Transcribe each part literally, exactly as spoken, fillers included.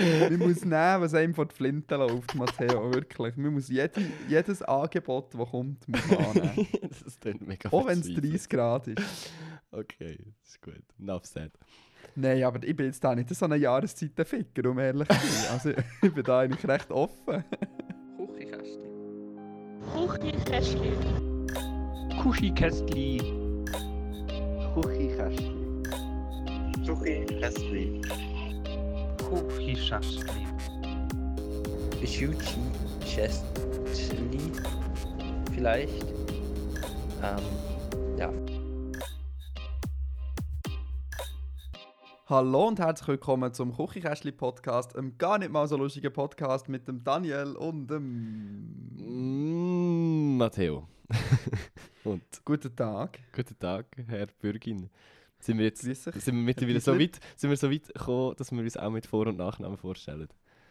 Man muss nehmen, was einem vor die Flinte läuft, Matteo, wirklich. Man muss jede, jedes Angebot, das kommt, muss man annehmen. Das klingt mega Auch wenn es verzweifelt. dreißig Grad ist. Okay, das ist gut. Enough said. Nein, aber ich bin jetzt da nicht so ein Jahreszeitenficker, um ehrlich zu sein. Also ich bin da eigentlich recht offen. Küchenkästchen. Küchenkästchen. Kuschi-Kästli. Küchenkästchen. Küchenkästchen. Kuschi-Kästli. Küchenkästchen. Vielleicht. Ähm, ja. Hallo und herzlich willkommen zum Küchenkästchen-Podcast, einem gar nicht mal so lustigen Podcast mit dem Daniel und dem... Mm, Matteo. Und Guten Tag. guten Tag, Herr Bürgin. Sind wir jetzt Grüß dich. sind wir mittlerweile so weit, sind wir so weit gekommen, dass wir uns auch mit Vor- und Nachnamen vorstellen?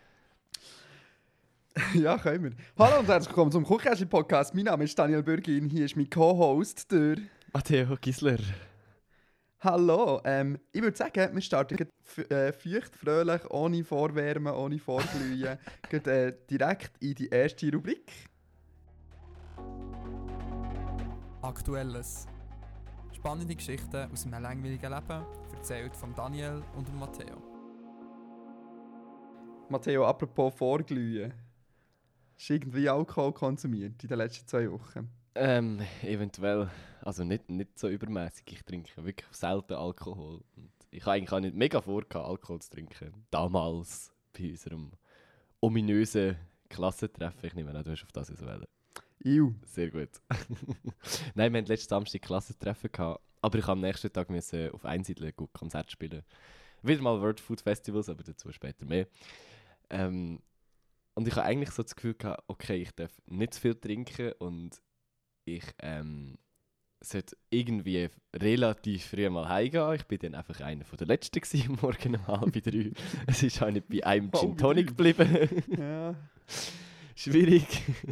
Ja, können wir. Hallo und herzlich willkommen zum Küchenkästchen-Podcast. Mein Name ist Daniel Bürgin, hier ist mein Co-Host, der... Matteo Gisler. Hallo, ähm, ich würde sagen, wir starten grad f- äh, feucht, fröhlich, ohne Vorwärmen, ohne Vorglühen, grad, äh, direkt in die erste Rubrik. Aktuelles. Spannende Geschichten aus einem langweiligen Leben, erzählt von Daniel und dem Matteo. Matteo, apropos Vorglühen. Hast du irgendwie Alkohol konsumiert in den letzten zwei Wochen? Ähm, eventuell, also nicht, nicht so übermäßig. Ich trinke wirklich selten Alkohol. Und ich habe eigentlich auch nicht mega vor, Alkohol zu trinken. Damals bei unserem ominösen Klassentreffen. Ich nehme an, du hast auf das wählen. Iu. Sehr gut. Nein, wir hatten letzten Samstag Klassentreffen gehabt, aber ich musste am nächsten Tag müssen auf Einsiedeln gut Konzert spielen. Wieder mal World Food Festivals, aber dazu später mehr. Ähm, und ich habe eigentlich so das Gefühl gehabt, okay, ich darf nicht zu viel trinken und ich ähm, sollte irgendwie relativ früh mal heimgehen. Ich bin dann einfach einer der Letzten gewesen, am Morgen um halb drei. Es ist auch nicht bei einem Oh, Gin wie Tonic geblieben. Ja. Schwierig.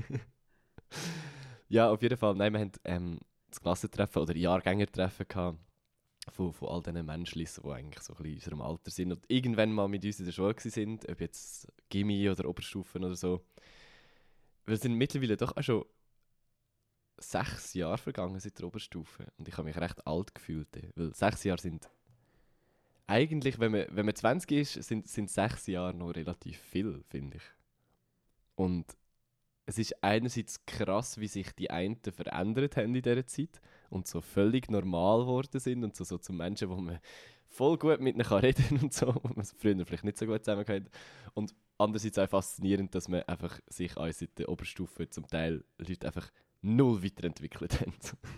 Ja, auf jeden Fall. Nein, wir hatten ähm, das Klassentreffen oder Jahrgängertreffen gehabt von, von all diesen Menschen, die eigentlich so ein bisschen in unserem Alter sind und irgendwann mal mit uns in der Schule waren, ob jetzt Gymi oder Oberstufen oder so. Wir sind mittlerweile doch auch schon sechs Jahre vergangen seit der Oberstufe und ich habe mich recht alt gefühlt, weil sechs Jahre sind eigentlich, wenn man, wenn man zwanzig ist, sind, sind sechs Jahre noch relativ viel, finde ich. Und es ist einerseits krass, wie sich die einen verändert haben in dieser Zeit und so völlig normal geworden sind und so, so zu Menschen, wo man voll gut mit ihnen reden kann und so, wo man früher vielleicht nicht so gut zusammengehabt hat. Und andererseits auch faszinierend, dass man einfach sich auch seit der Oberstufe zum Teil Leute einfach null weiterentwickelt haben.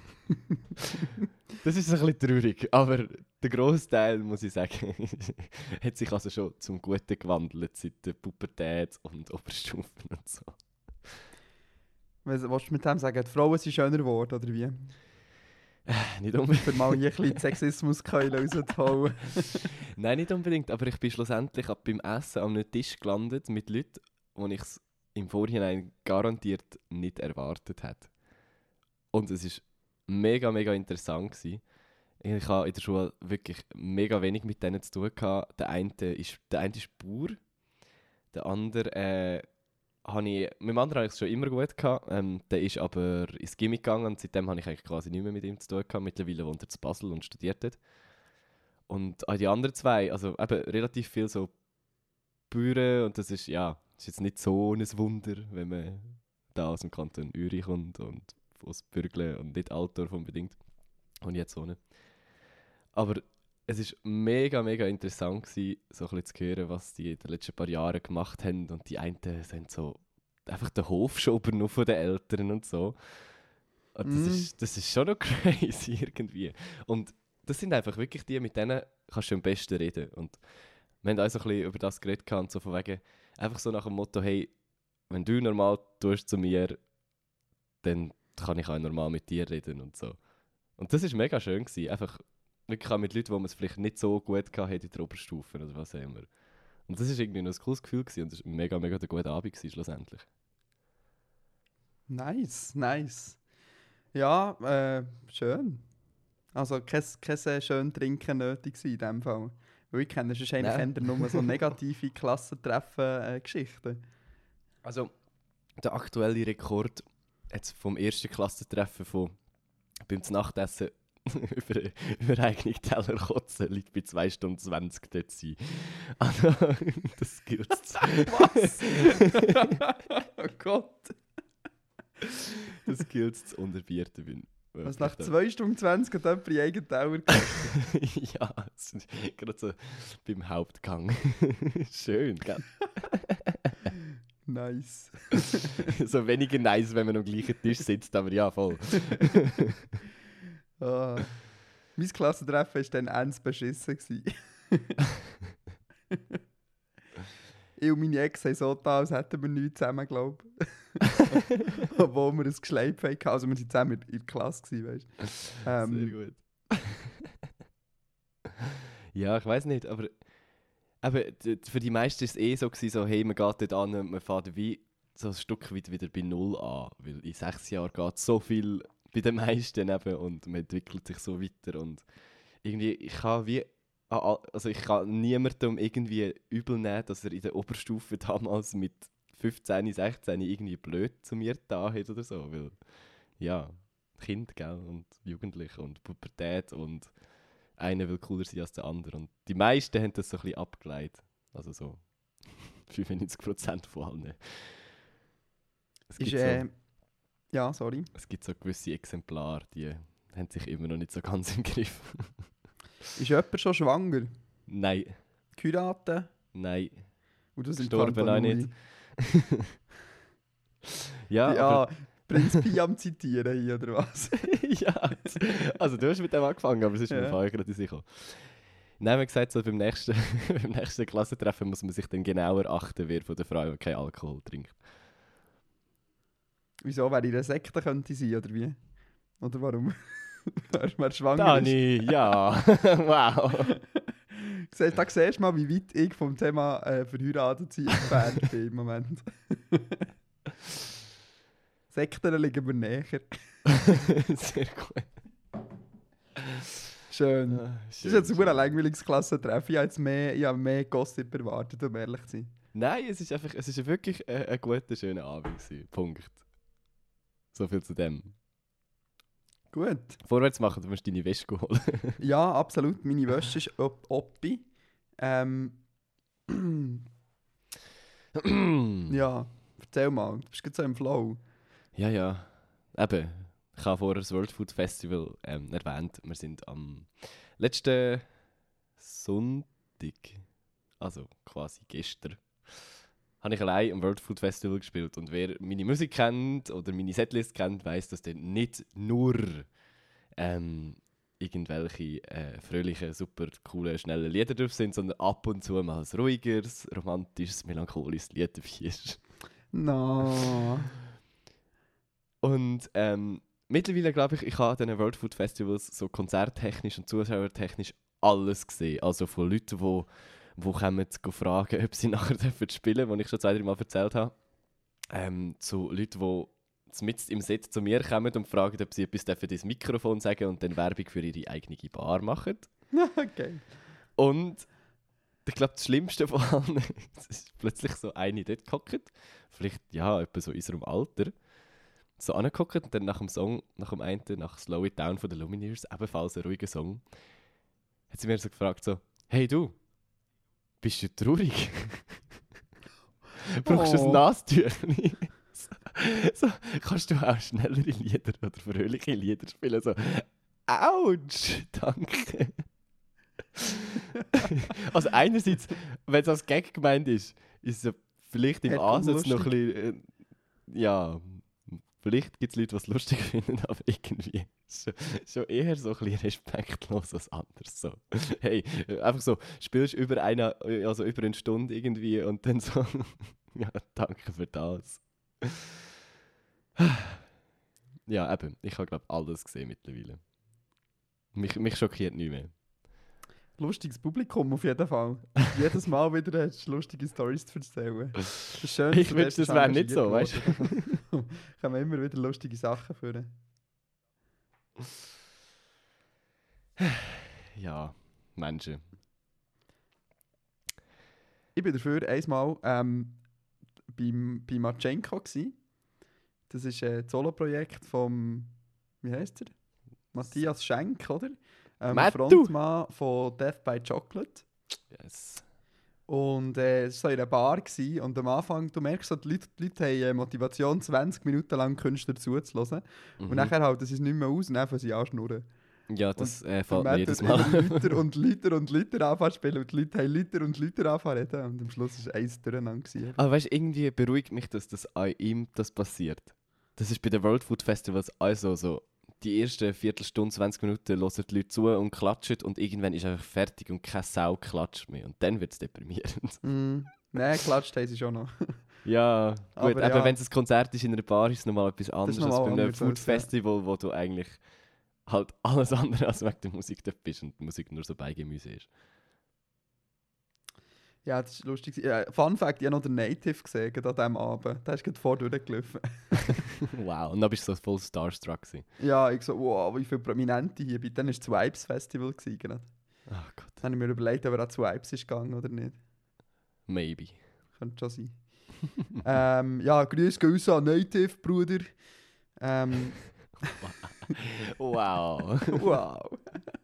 Das ist ein bisschen traurig, aber der grosse Teil, muss ich sagen, hat sich also schon zum Guten gewandelt seit der Pubertät und Oberstufen und so. Was willst du mit dem sagen? Die Frauen sind schöner geworden, oder wie? Nicht unbedingt. Für mal hier ein bisschen Sexismus-Keule rauszuholen. Nein, nicht unbedingt, aber ich bin schlussendlich ab beim Essen an einem Tisch gelandet mit Leuten, die ich es im Vorhinein garantiert nicht erwartet hätte. Und es war mega, mega interessant gewesen. Ich hatte in der Schule wirklich mega wenig mit denen zu tun gehabt. Der eine ist, der eine ist Bauer, der andere, äh, habe ich, mit dem anderen hatte ich es schon immer gut gehabt. Ähm, der ist aber ins Gimmick gegangen und seitdem habe ich eigentlich quasi nicht mehr mit ihm zu tun gehabt. Mittlerweile wohnt er in Basel und studiert dort. Und auch die anderen zwei, also eben relativ viel so Bauern und das ist, ja, ist jetzt nicht so ein Wunder, wenn man da aus dem Kanton Uri kommt und aus Bürgle und nicht Altdorf unbedingt. Und jetzt so nicht. Aber es war mega, mega interessant gewesen, so ein bisschen zu hören, was die in den letzten paar Jahren gemacht haben. Und die einen sind so einfach den Hof schon übernommen von den Eltern und so. Und das, Mm. ist, das ist schon noch crazy irgendwie. Und das sind einfach wirklich die, mit denen kannst du am besten reden. Und wir haben auch so ein bisschen über das geredet und so von wegen, einfach so nach dem Motto, hey, wenn du normal tust zu mir, dann kann ich auch normal mit dir reden und so. Und das war mega schön gewesen. Einfach wirklich auch mit Leuten, die man es vielleicht nicht so gut hatte in der Oberstufe oder was auch immer. Und das war irgendwie noch ein cooles Gefühl gewesen und es war ein mega, mega guter Abend gewesen, schlussendlich. Nice, nice. Ja, äh, schön. Also kein, kein schön Trinken nötig in diesem Fall. Weil ich kenne sonst eigentlich Nein. eher nur so negative Klassentreffen-Geschichten. Also, der aktuelle Rekord jetzt vom ersten Klassentreffen von beim Nachtessen über, über eigene Teller kotzen liegt bei zwei Stunden zwanzig dort sein. Also, das gilt. Was? Oh Gott. Das gilt zu unterbieten. Bin Was, nach zwei Stunden zwanzig hat jemand in eigenen Teller gegessen? Ja, das ist gerade so beim Hauptgang. Schön, gell? Nice. So weniger nice, wenn man am gleichen Tisch sitzt, aber ja, voll. Ah. Mein Klassentreffen war dann ernst beschissen. gewesen. Ich und meine Ex haben so getan, als hätten wir nichts zusammen, glaube ich. Obwohl wir ein Geschleip hatten. Also wir waren zusammen in der Klasse, gewesen, weißt du. Ähm, Sehr gut. Ja, ich weiß nicht, aber, aber d- für die meisten war es eh so, gewesen, so, hey, man geht dort an und man fährt wie so ein Stück weit wieder bei Null an. Weil in sechs Jahren geht so viel bei den meisten eben und man entwickelt sich so weiter. Und irgendwie, ich kann wie, also ich kann niemandem irgendwie übel nehmen, dass er in der Oberstufe damals mit fünfzehn, sechzehn irgendwie blöd zu mir da hat oder so. Weil, ja, Kind, gell, und Jugendlich und Pubertät und einer will cooler sein als der andere. Und die meisten haben das so ein bisschen abgeleitet. Also so fünfundneunzig Prozent von allen. Es ist, gibt, äh, so, ja, sorry. es gibt so gewisse Exemplare, die haben sich immer noch nicht so ganz im Griff. Ist jemand schon schwanger? Nein, Geheiratet? nein. Und das sind Gestorben auch nicht. Ja, Ja, aber, Prinz Pi am Zitieren hier, oder was? ja, also du hast mit dem angefangen, aber es ist mir Ja. vorher gerade in den Sinn gekommen. Nein, man gesagt, so beim nächsten, beim nächsten Klassentreffen muss man sich dann genauer achten, wer von der Frau die keinen Alkohol trinkt. Wieso, wer in einer Sekte könnte sein, oder wie? Oder warum? wer, wer schwanger Dani, ja, wow. ist. Siehst- Da siehst du mal, wie weit ich vom Thema äh, verheiratet sein entfernt bin im Moment. Sekten liegen mir näher. Sehr gut. Schön. Ah, Das schön, ist jetzt ein schön. super langweiliges Klassentreffen. Ich habe jetzt mehr, ich habe mehr Gossip erwartet, um ehrlich zu sein. Nein, es ist einfach, es ist wirklich ein, ein guter, schöner Abend gewesen. Punkt. So viel zu dem. Gut. Vorwärts machen, du musst deine Wäsche holen. Ja, absolut. Meine Wäsche ist op oppi. Ähm, ja, erzähl mal. Du bist gerade so im Flow. Ja, ja. Eben, ich habe vorher das World Food Festival ähm, erwähnt. Wir sind am letzten Sonntag, also quasi gestern, habe ich allein am World Food Festival gespielt. Und wer meine Musik kennt oder meine Setlist kennt, weiss, dass dort nicht nur ähm, irgendwelche äh, fröhlichen, super coolen, schnellen Lieder drauf sind, sondern ab und zu mal ein ruhigeres, romantisches, melancholisches Lied dabei ist. No. Und ähm, mittlerweile glaube ich, ich habe an diesen World Food Festivals so konzerttechnisch und zuschauertechnisch alles gesehen. Also von Leuten, die wo kommen zu fragen, ob sie nachher dürfen spielen, was ich schon zwei, drei Mal erzählt habe. Ähm, zu Leuten, die mitten im Set zu mir kommen und fragen, ob sie etwas dürfen ins Mikrofon sagen und dann Werbung für ihre eigene Bar machen. Okay. Und ich glaube, das Schlimmste von allen es ist plötzlich so eine dort gehockt, vielleicht ja, etwa so in unserem Alter, so angehockt und dann nach dem Song, nach dem einen, nach Slow It Down von den Lumineers, ebenfalls ein ruhiger Song, hat sie mir so gefragt, so, hey du, bist du traurig? Brauchst du Oh. ein Nasentüchli? so, so, kannst du auch schnellere Lieder oder fröhliche Lieder spielen? So, Autsch, danke. Also einerseits, wenn es als Gag gemeint ist, ist es vielleicht im Hat Ansatz noch ein lustig. bisschen, äh, ja, vielleicht gibt es Leute, die es lustig finden, aber irgendwie ist schon, schon eher so ein bisschen respektlos als anders. So. Hey, äh, einfach so, spielst über eine, also über eine Stunde irgendwie und dann so, ja, danke für das. Ja, eben, ich habe glaube alles gesehen mittlerweile. Mich, mich schockiert nicht mehr. Lustiges Publikum auf jeden Fall. Jedes Mal wieder hast du lustige Storys zu erzählen. Das ist schön, Ich dass du wünschte, dort das wäre nicht engagiert so, weißt worden bist. Können wir immer wieder lustige Sachen führen. Ja, Menschen. ich bin dafür einmal ähm, beim, bei Matschenko gsi. Das ist äh, das Solo-Projekt vom, wie heisst er? Matthias Schenk, oder? Ähm, Mattu! Frontmann von Death by Chocolate. Yes. Und äh, es war so in einer Bar gewesen, und am Anfang, du merkst, so, die, Leute, die Leute haben äh, Motivation, zwanzig Minuten lang Künstler zuzuhören. Mhm. Und nachher halten sie es nicht mehr aus und dann fangen sie an zu schnurren. Ja, das äh, Der fällt mir Matt jedes hat Mal. immer Liter und Liter und Liter anfangen zu spielen und die Leute haben Liter und Liter anfangen zu reden. Und am Schluss war eins durcheinander. gewesen. Aber weißt du, irgendwie beruhigt mich, dass das an ihm das passiert. Das ist bei den World Food Festivals also so. Die ersten Viertelstunde, zwanzig Minuten hören die Leute zu und klatschen und irgendwann ist einfach fertig und keine Sau klatscht mehr. Und dann wird es deprimierend. Mm. Nein, klatscht haben sie schon noch. Ja, gut, Aber aber ja. wenn es ein Konzert ist in einer Bar, ist es nochmal etwas anderes als nochmal bei einem anders als, Food ja. Festival, wo du eigentlich halt alles andere als wegen der Musik dort bist und die Musik nur so Beigemüse ist. Ja, das ist lustig. Ja, Fun Fact, ich habe noch den Native gesehen gerade an diesem Abend. Der ist gerade vor durchgelaufen. Wow, und dann bist du so voll starstruck gewesen. Ja, ich so, wow, wie viele Prominente hier. Bei denen war das Vibes Festival. Gewesen, gerade. Oh Gott, Dann habe ich mir überlegt, ob er auch zu Vibes ist gegangen oder nicht. maybe. Könnte schon sein. ähm, ja, grüß gehen raus an Native, Bruder. Ähm, Wow. wow.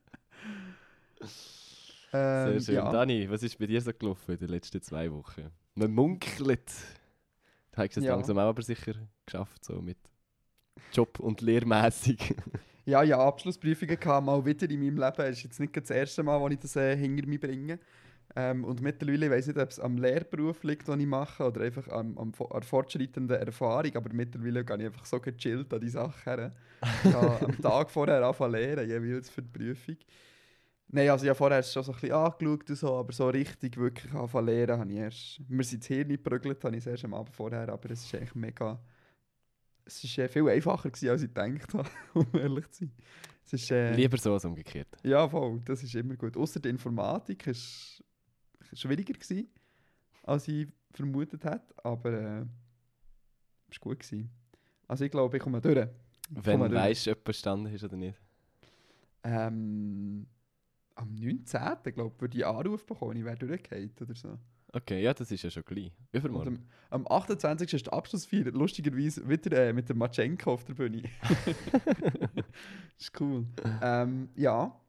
ähm, Sehr schön. ja. Dani, was ist bei dir so gelaufen in den letzten zwei Wochen? Man munkelt. Du hast es Ja. langsam auch aber sicher geschafft, so mit Job und lehrmässig. Ja, ja, Abschlussprüfungen kam mal wieder in meinem Leben. Das ist jetzt nicht das erste Mal, wo ich das äh, hinter mich bringe. Ähm, und mittlerweile, ich weiss nicht, ob es am Lehrberuf liegt, den ich mache, oder einfach am, am, an der fortschreitenden Erfahrung. Aber mittlerweile gehe ich einfach so gechillt an die Sache her. Ich habe am Tag vorher angefangen zu lernen, jeweils für die Prüfung. Nein, also ich habe vorher schon so ein bisschen angeschaut und so, aber so richtig wirklich angefangen zu lernen habe ich erst... Mir sind das Hirn geprügelt, habe ich es erst am Abend vorher, aber es ist eigentlich mega... Es war äh, viel einfacher gewesen, als ich gedacht habe, um ehrlich zu sein. Es ist, äh, Lieber so als umgekehrt. Ja, voll, das ist immer gut. Ausser die Informatik war es schwieriger gewesen, als ich vermutet hätte, aber äh, es war gut gewesen. Also ich glaube, ich komme durch. Ich Wenn komme du durch. weißt, ob bestanden ist oder nicht. Ähm, am neunzehnten glaube ich, würde ich einen Anruf bekommen, ich wäre durchgefallen oder so. Okay, ja, das ist ja schon gleich. Und Übermorgen. am, am achtundzwanzigsten ist die Abschlussfeier, lustigerweise wieder äh, mit dem Matschenko auf der Bühne. Das ist cool. ähm, ja,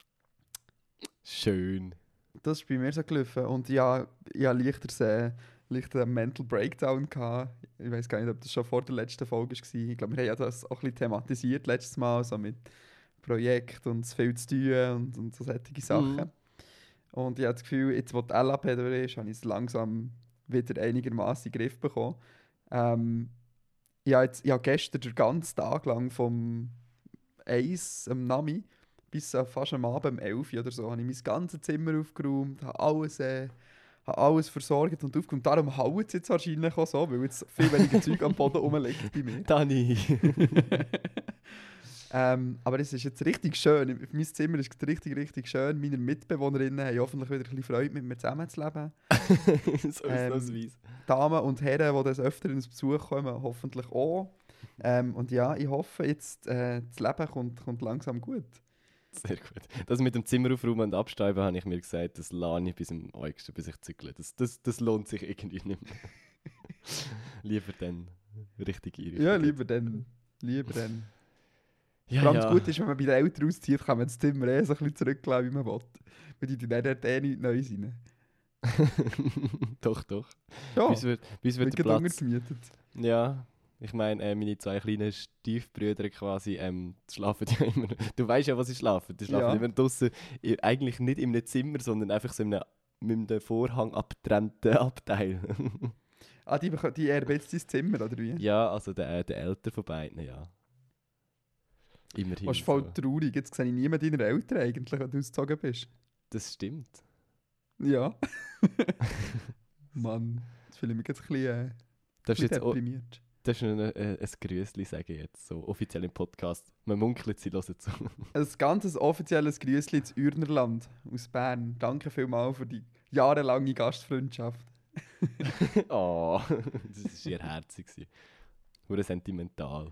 Schön. das ist bei mir so gelaufen. Und ja, ich hatte leichter äh, leichter einen Mental Breakdown gehabt. Ich weiß gar nicht, ob das schon vor der letzten Folge war. Ich glaube, wir haben ja das auch ein bisschen thematisiert letztes Mal, so mit Projekt und zu viel zu tun und, und so solche Sachen. Mhm. Und ich habe das Gefühl, jetzt, wo die L A P durch ist, habe ich es langsam wieder einigermaßen in den Griff bekommen. Ähm, ich habe, jetzt, ich habe gestern den ganzen Tag lang vom eins am Nami bis äh, fast am Abend um elf oder so, habe ich mein ganzes Zimmer aufgeräumt, habe alles, äh, habe alles versorgt und aufgeräumt. Darum haut es jetzt wahrscheinlich auch so, weil jetzt viel weniger Zeug am Boden rumliegt bei mir. Dani. Ähm, aber es ist jetzt richtig schön. Mein Zimmer ist richtig, richtig schön. Meine Mitbewohnerinnen haben hoffentlich wieder ein bisschen Freude, mit mir zusammenzuleben. so ist Ähm, das weiss. Damen und Herren, die das öfter ins Besuch kommen, hoffentlich auch. Ähm, und ja, ich hoffe jetzt, äh, das Leben kommt, kommt langsam gut. Sehr gut. Das mit dem Zimmer aufräumen und absteiben, habe ich mir gesagt, das lade ich bis im Äugsten, bis ich zügle. Das, das, das lohnt sich irgendwie nicht mehr. Lieber dann richtig einrichten. Ja, lieber dann. Lieber dann. Ja, Vor allem ja. das Gute ist, wenn man bei den Eltern auszieht, kann man das Zimmer eh so ein bisschen zurücklassen, wie man will. Weil die dann dort eh nichts Neues rein. doch, doch. Ja, Bis wird, bis wird wird der gerade Platz... untergemietet. Ja, ich meine, äh, meine zwei kleinen Stiefbrüder quasi, ähm, die schlafen ja immer... Du weißt ja, was sie schlafen. Die schlafen Ja. immer draussen, i- eigentlich nicht in einem Zimmer, sondern einfach so in einem mit dem Vorhang abgetrennten Abteil. Ah, die, beko- die erben jetzt dein Zimmer, oder wie? Ja, also der, äh, der Älter von beiden, ja. Immerhin. Das ist voll so. traurig. Jetzt sehe ich niemanden deiner Eltern eigentlich, wenn du ausgezogen bist. Das stimmt. Ja. Mann, jetzt fühle ich mich jetzt ein bisschen, äh, Darfst du bisschen jetzt auch, deprimiert. darfst du noch ein, ein Grüßli sagen jetzt, so offiziell im Podcast. Man munkelt, sie hören zu. Ein ganz offizielles Grüßli ins Ürnerland aus Bern. Danke vielmals für die jahrelange Gastfreundschaft. Oh, das war sehr herzig. Nur sentimental.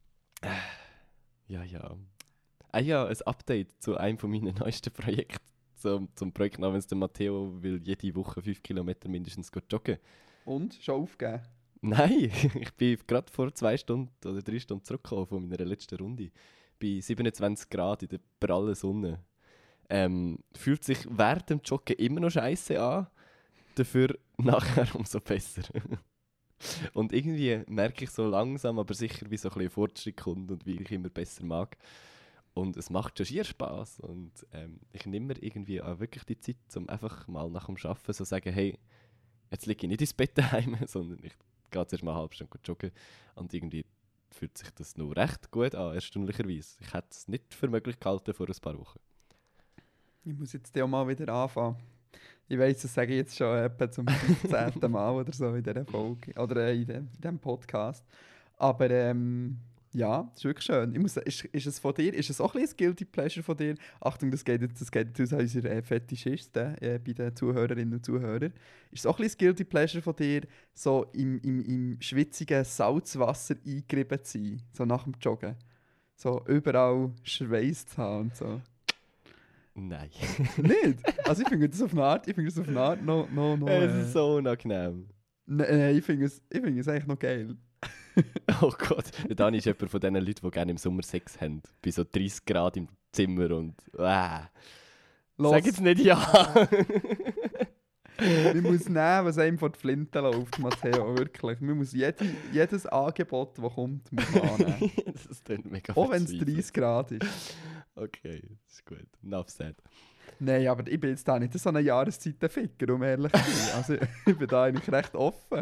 Ja, ja. Ah ja, ein Update zu einem von meinen neuesten Projekten zum, zum Projekt namens der Matteo will jede Woche fünf Kilometer mindestens joggen. Und? Schon aufgeben? Nein, ich bin gerade vor zwei Stunden oder drei Stunden zurückgekommen von meiner letzten Runde. Bei siebenundzwanzig Grad in der prallen Sonne. Ähm, fühlt sich während dem Joggen immer noch scheiße an, dafür nachher umso besser. Und irgendwie merke ich so langsam, aber sicher, wie so ein bisschen Fortschritt kommt und wie ich immer besser mag. Und es macht schon schier Spass. Und ähm, ich nehme mir irgendwie auch wirklich die Zeit, um einfach mal nach dem Arbeiten so zu sagen, hey, jetzt liege ich nicht ins Bett daheim, sondern ich gehe zuerst mal eine halbe Stunde joggen. Und irgendwie fühlt sich das noch recht gut an, erstaunlicherweise. Ich hätte es nicht für möglich gehalten vor ein paar Wochen. Ich muss jetzt auch mal wieder anfangen. Ich weiss, das sage ich jetzt schon etwa zum fünfzehnten Mal oder so in dieser Folge. Oder in diesem in dem Podcast. Aber ähm, ja, das ist wirklich schön. Ich muss, ist, ist es von dir, ist es auch ein bisschen ein Guilty Pleasure von dir? Achtung, das geht jetzt, das geht jetzt aus unseren äh, Fetischisten äh, bei den Zuhörerinnen und Zuhörern. Ist es auch ein bisschen ein Guilty Pleasure von dir, so im, im, im schwitzigen Salzwasser eingerieben zu sein, so nach dem Joggen? So überall Schweiß zu haben und so. Nein. Nicht? Also ich finde das auf eine Art, ich finde das auf eine Art noch... noch, noch Es äh, ist so unangenehm. Nein, ich finde es, ich finde es eigentlich noch geil. Oh Gott, der Dani ist jemand von diesen Leuten, die gerne im Sommer Sex haben. Bei so dreißig Grad im Zimmer und... Äh. Los. Sag jetzt nicht ja! Man muss nehmen, was einem vor die Flinte läuft, Matteo, wirklich. Man muss jede, jedes Angebot, das kommt, muss man annehmen. Das klingt mega Auch wenn es verzweifelt. dreißig Grad ist. Okay, das ist gut. Enough said. Nein, aber ich bin jetzt da nicht so ein Jahreszeitenficker, um ehrlich zu sein. Also ich bin da eigentlich recht offen.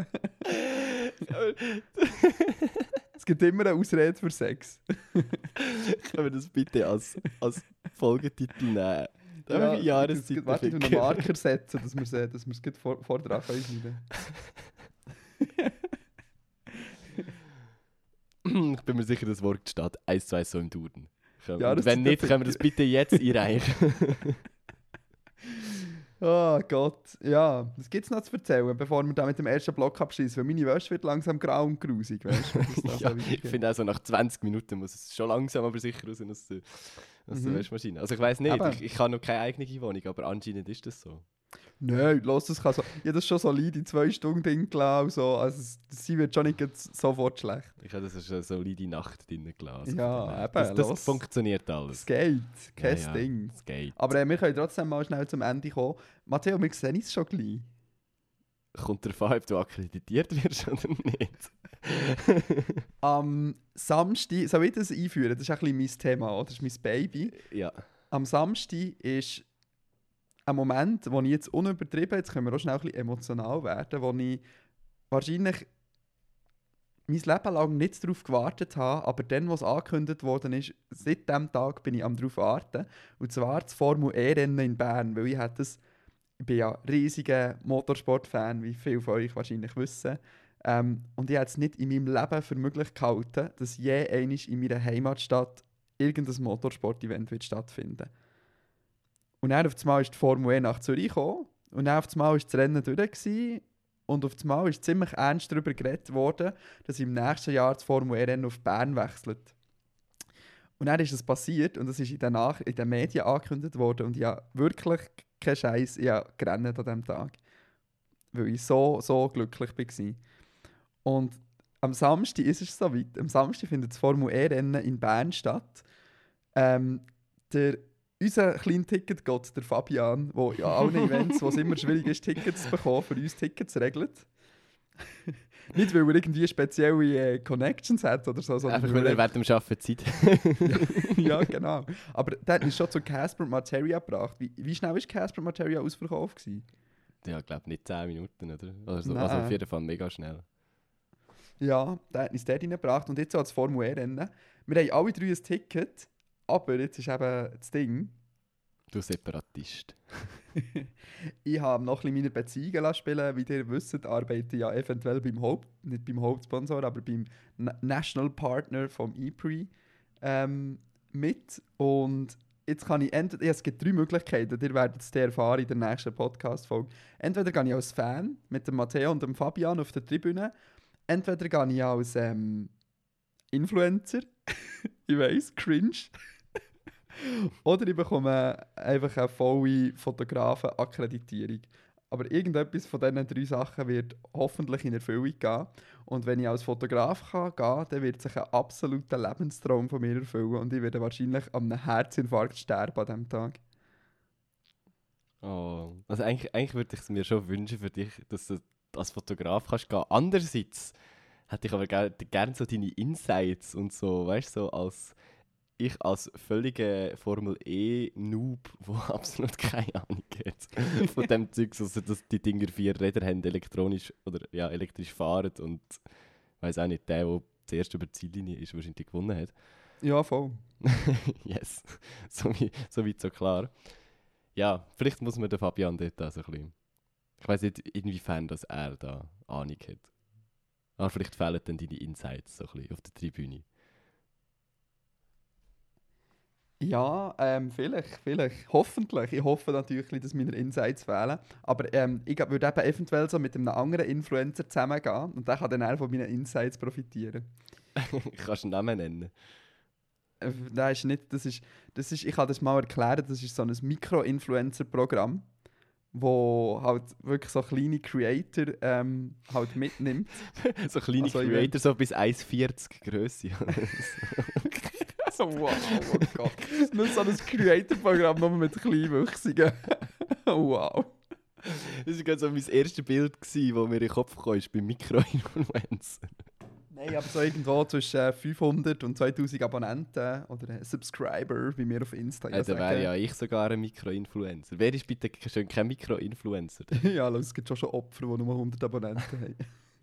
Es gibt immer eine Ausrede für Sex. Können wir das bitte als, als Folgetitel nehmen? Ja, Ja, Jahreszeit. Warte, ich will einen Marker setzen, dass wir es dass wir es vor, vor dran können. Ich bin mir sicher, das Wort steht eins zu eins so im Duden. Können- Ja, das Wenn ist nicht, der können wir das bitte jetzt einreichen. Oh Gott, ja. Was gibt es noch zu erzählen, bevor wir da mit dem ersten Block abschließen? Weil meine Wäsche wird langsam grau und grusig, weißt du? wenn das da so Ja, weitergeht. ich finde auch so nach zwanzig Minuten muss es schon langsam, aber sicher raus aus der, aus der Mhm. Waschmaschine. Also ich weiß nicht, Eben. ich, ich habe noch keine eigene Wohnung, aber anscheinend ist das so. Nein, los, das kann so. Ich habe das schon solid in zwei Stunden drin gelassen. und So. Also, es- sie wird schon nicht grad sofort schlecht. Ich habe das schon so solide Nacht drin gelassen. Ja, eben, Das, das los. funktioniert Es alles. geht, kein Ja, ja, Ding. Es geht. Aber äh, wir können trotzdem mal schnell zum Ende kommen. Matteo, wir sehen uns schon gleich. Kommt darauf an, ob du akkreditiert wirst oder nicht. Am Samstag, soll ich das einführen? Das ist ein bisschen mein Thema, oder? Das ist mein Baby. Ja. Am Samstag ist ein Moment, wo ich jetzt unübertrieben, jetzt können wir auch schnell ein bisschen emotional werden, wo ich wahrscheinlich mein Leben lang nicht darauf gewartet habe, aber dann, was angekündigt worden ist, seit diesem Tag bin ich am darauf warten. Und zwar das Formel-E-Rennen in Bern, weil ich hätte das, ich bin ja riesiger Motorsport-Fan, wie viele von euch wahrscheinlich wissen. Ähm, und ich hätte es nicht in meinem Leben für möglich gehalten, dass je einmal in meiner Heimatstadt irgendein Motorsport-Event wird stattfinden. Und dann auf einmal ist die Formel E nach Zürich gekommen. Und dann auf einmal war das Rennen durch. Gewesen. Und auf einmal ist ziemlich ernst darüber geredet worden, dass im nächsten Jahr das Formel E-Rennen auf Bern wechselt. Und dann ist es passiert und es ist in den, Nach- in den Medien angekündigt worden. Und ich habe wirklich keinen Scheiß, ich habe gerannt an diesem Tag. Weil ich so, so glücklich war. Und am Samstag ist es soweit. Am Samstag findet das Formel E-Rennen in Bern statt. Ähm, der Unser kleiner Ticketgott, der Fabian, der in allen Events, wo es immer schwierig ist, Tickets zu bekommen, für uns Tickets regelt. Nicht, weil er irgendwie spezielle äh, Connections hat oder so. sondern Einfach weil weil er er- während dem Arbeiten Zeit Ja, genau. Aber der hat uns schon zu Casper Materia gebracht. Wie, wie schnell war Casper Materia ausverkauft? Gewesen? Ja, ich glaube nicht zehn Minuten, oder? Also, Nein. also auf jeden Fall mega schnell. Ja, der hat uns dort reingebracht. Und jetzt so als Formel E-Rennen. Wir haben alle drei ein Ticket, aber jetzt ist eben das Ding, Du Separatist. ich habe noch ein bisschen meine Beziehungen lassen spielen. Wie ihr wisst, arbeite ich ja eventuell beim Haupt, nicht beim Hauptsponsor, aber beim Na- National Partner vom E P R I ähm, mit. Und jetzt kann ich entweder, ja, es gibt drei Möglichkeiten, ihr werdet es erfahren in der nächsten Podcast-Folge. Entweder gehe ich als Fan mit dem Matteo und dem Fabian auf der Tribüne, entweder gehe ich als ähm, Influencer, ich weiss, cringe. Oder ich bekomme einfach eine volle Fotografen-Akkreditierung. Aber irgendetwas von diesen drei Sachen wird hoffentlich in Erfüllung gehen. Und wenn ich als Fotograf kann gehen, dann wird sich ein absoluter Lebenstraum von mir erfüllen. Und ich werde wahrscheinlich an einem Herzinfarkt sterben an diesem Tag. Oh. Also eigentlich, eigentlich würde ich es mir schon wünschen für dich, dass du als Fotograf kannst gehen. Andererseits hätte ich aber gerne gern so deine Insights und so, weißt du, so als ich als völliger Formel-E-Noob, der absolut keine Ahnung hat von dem Zeug, also dass die Dinger vier Räder haben, elektronisch oder ja, elektrisch fahren und weiss auch nicht, der, der zuerst über die Ziellinie ist, wahrscheinlich gewonnen hat. Ja, voll. Yes, so, wie, so weit so klar. Ja, vielleicht muss man den Fabian dort auch so ein bisschen... Ich weiss nicht, inwiefern dass er da Ahnung hat. Aber vielleicht fehlen dann deine Insights so ein bisschen auf der Tribüne. Ja, ähm, vielleicht, vielleicht. Hoffentlich. Ich hoffe natürlich, dass meine Insights fehlen. Aber ähm, ich würde eben eventuell so mit einem anderen Influencer zusammengehen und der kann dann auch von meinen Insights profitieren. Kannst du einen Namen nennen? Äh, das ist nicht, das ist, das ist, ich kann das mal erklären, das ist so ein Mikro-Influencer-Programm, wo halt wirklich so kleine Creator ähm, halt mitnimmt. So kleine Also, ich Creator, so bis eins Komma vierzig Grösse. So, wow, oh Gott. Nur so ein Creator-Programm nur mit Kleinwüchsigen. Wow. Das war gerade so mein erstes Bild, das mir in den Kopf kam, ist bei Mikro-Influencer. Nein, aber so irgendwo zwischen fünfhundert und zweitausend Abonnenten oder Subscriber, wie wir auf Insta Ja, dann wäre ja ich sogar ein Mikro-Influencer. Wer ist bitte schon kein Mikro-Influencer? Ja, es gibt schon, schon Opfer, die nur hundert Abonnenten haben.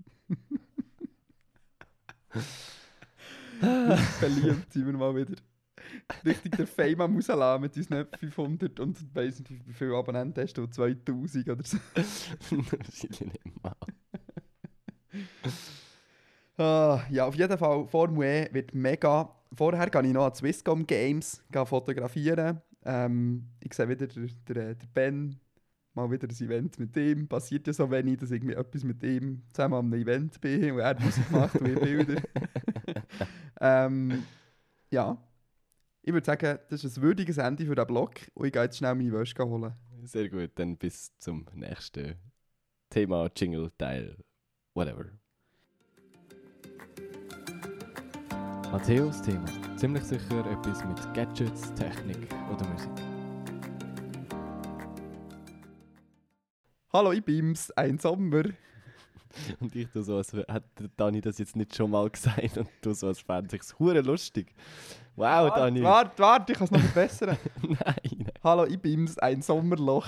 Verliert sind wir mal wieder. Richtig den Fame am rauslassen mit unseren fünfhundert und weiss nicht, wie viele Abonnenten hast du? zweitausend oder so. Wahrscheinlich nicht mal. Ah, ja, auf jeden Fall, Formel E wird mega. Vorher gehe ich noch an Swisscom Games fotografieren. Ähm, ich sehe wieder der, der, der Ben, mal wieder ein Event mit ihm. Passiert ja so wenig, dass ich irgendwie etwas mit ihm zusammen an einem Event bin und er Musik macht und ich Bilder. ähm, ja, ich würde sagen, das ist ein würdiges Ende für diesen Blog und ich gehe jetzt schnell meine Wäsche holen. Sehr gut, dann bis zum nächsten Thema, Jingle, Teil, whatever. Matthäus Thema. Ziemlich sicher etwas mit Gadgets, Technik oder Musik. Hallo, ich bin's, ein Sommer. Und ich tue so, als hätte Dani das jetzt nicht schon mal gesagt und du so, als fände ich es hure lustig. Wow, Warte, Dani. warte, warte, ich kann es noch verbessern. nein, nein. Hallo, ich bin's, ein Sommerloch.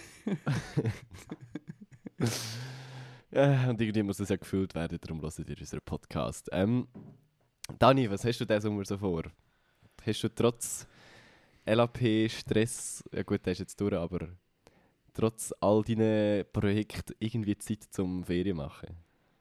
Ja, und irgendwie muss das ja gefüllt werden, darum hört ihr unseren Podcast. Ähm, Dani, was hast du diesen Sommer so vor? Hast du trotz L A P-Stress, ja gut, der ist jetzt durch, aber trotz all deinen Projekten irgendwie Zeit zum Ferien machen?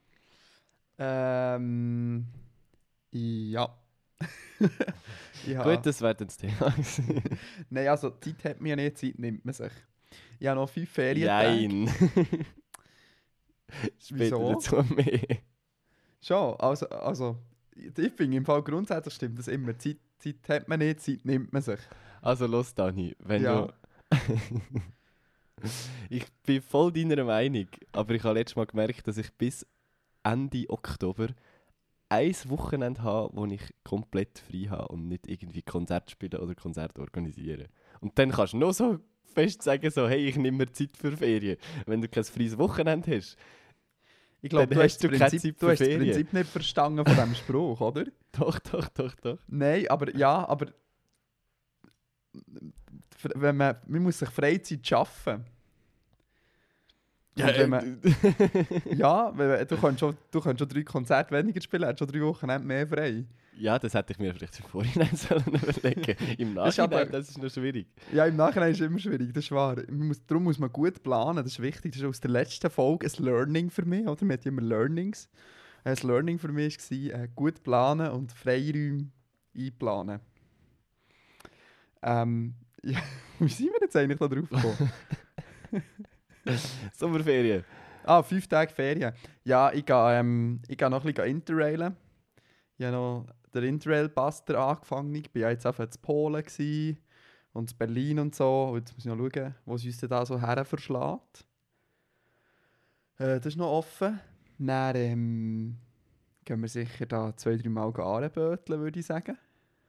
Ähm. Ja. ja. Gut, das wäre dann das Thema. Nein, also Zeit hat man ja nicht, Zeit nimmt man sich. Ich habe noch fünf Ferientage. Nein. Später Wieso? dazu mehr. Schon, also, also ich finde im Fall grundsätzlich stimmt das immer. Zeit, Zeit hat man nicht, Zeit nimmt man sich. Also los, Dani, wenn Ja. du... Ich bin voll deiner Meinung, aber ich habe letztes Mal gemerkt, dass ich bis Ende Oktober ein Wochenende habe, wo ich komplett frei habe und nicht irgendwie Konzert spielen oder Konzert organisieren. Und dann kannst du noch so fest sagen, so, hey, ich nehme mir Zeit für Ferien. Wenn du kein freies Wochenende hast, Ich glaube, Dann du hast hast, du das keine Prinzip, Zeit du für hast das Ferien. Prinzip nicht verstanden von diesem Spruch, oder? doch, doch, doch, doch. Nein, aber ja, aber wenn man, man muss sich Freizeit schaffen. Und wenn man, ja, wenn man, du, kannst schon, du kannst schon drei Konzerte weniger spielen, hast schon drei Wochen mehr frei. ja, das hätte ich mir vielleicht im Vorhinein sollen überlegen. Im Das ist Nachhinein, aber- das ist noch schwierig. Ja, im Nachhinein ist es immer schwierig, das ist wahr. Man muss, darum muss man gut planen, das ist wichtig. Das ist aus der letzten Folge ein Learning für mich, oder? Wir hatten immer Learnings. Ein Learning für mich war, äh, gut planen und Freiräume einplanen. Ähm, ja, wie sind wir jetzt eigentlich da drauf gekommen? Sommerferien. Ah, fünf Tage Ferien. Ja, ich gehe, ähm, ich gehe noch ein bisschen interrailen. Ich habe noch den Interrail-Buster angefangen. Ich war ja jetzt einfach in Polen. Gewesen. und Berlin und so. Und jetzt muss ich noch schauen, wo es uns denn da so her verschlägt. Äh, das ist noch offen. Dann ähm, gehen wir sicher da zwei, drei Mal anböteln, würde ich sagen.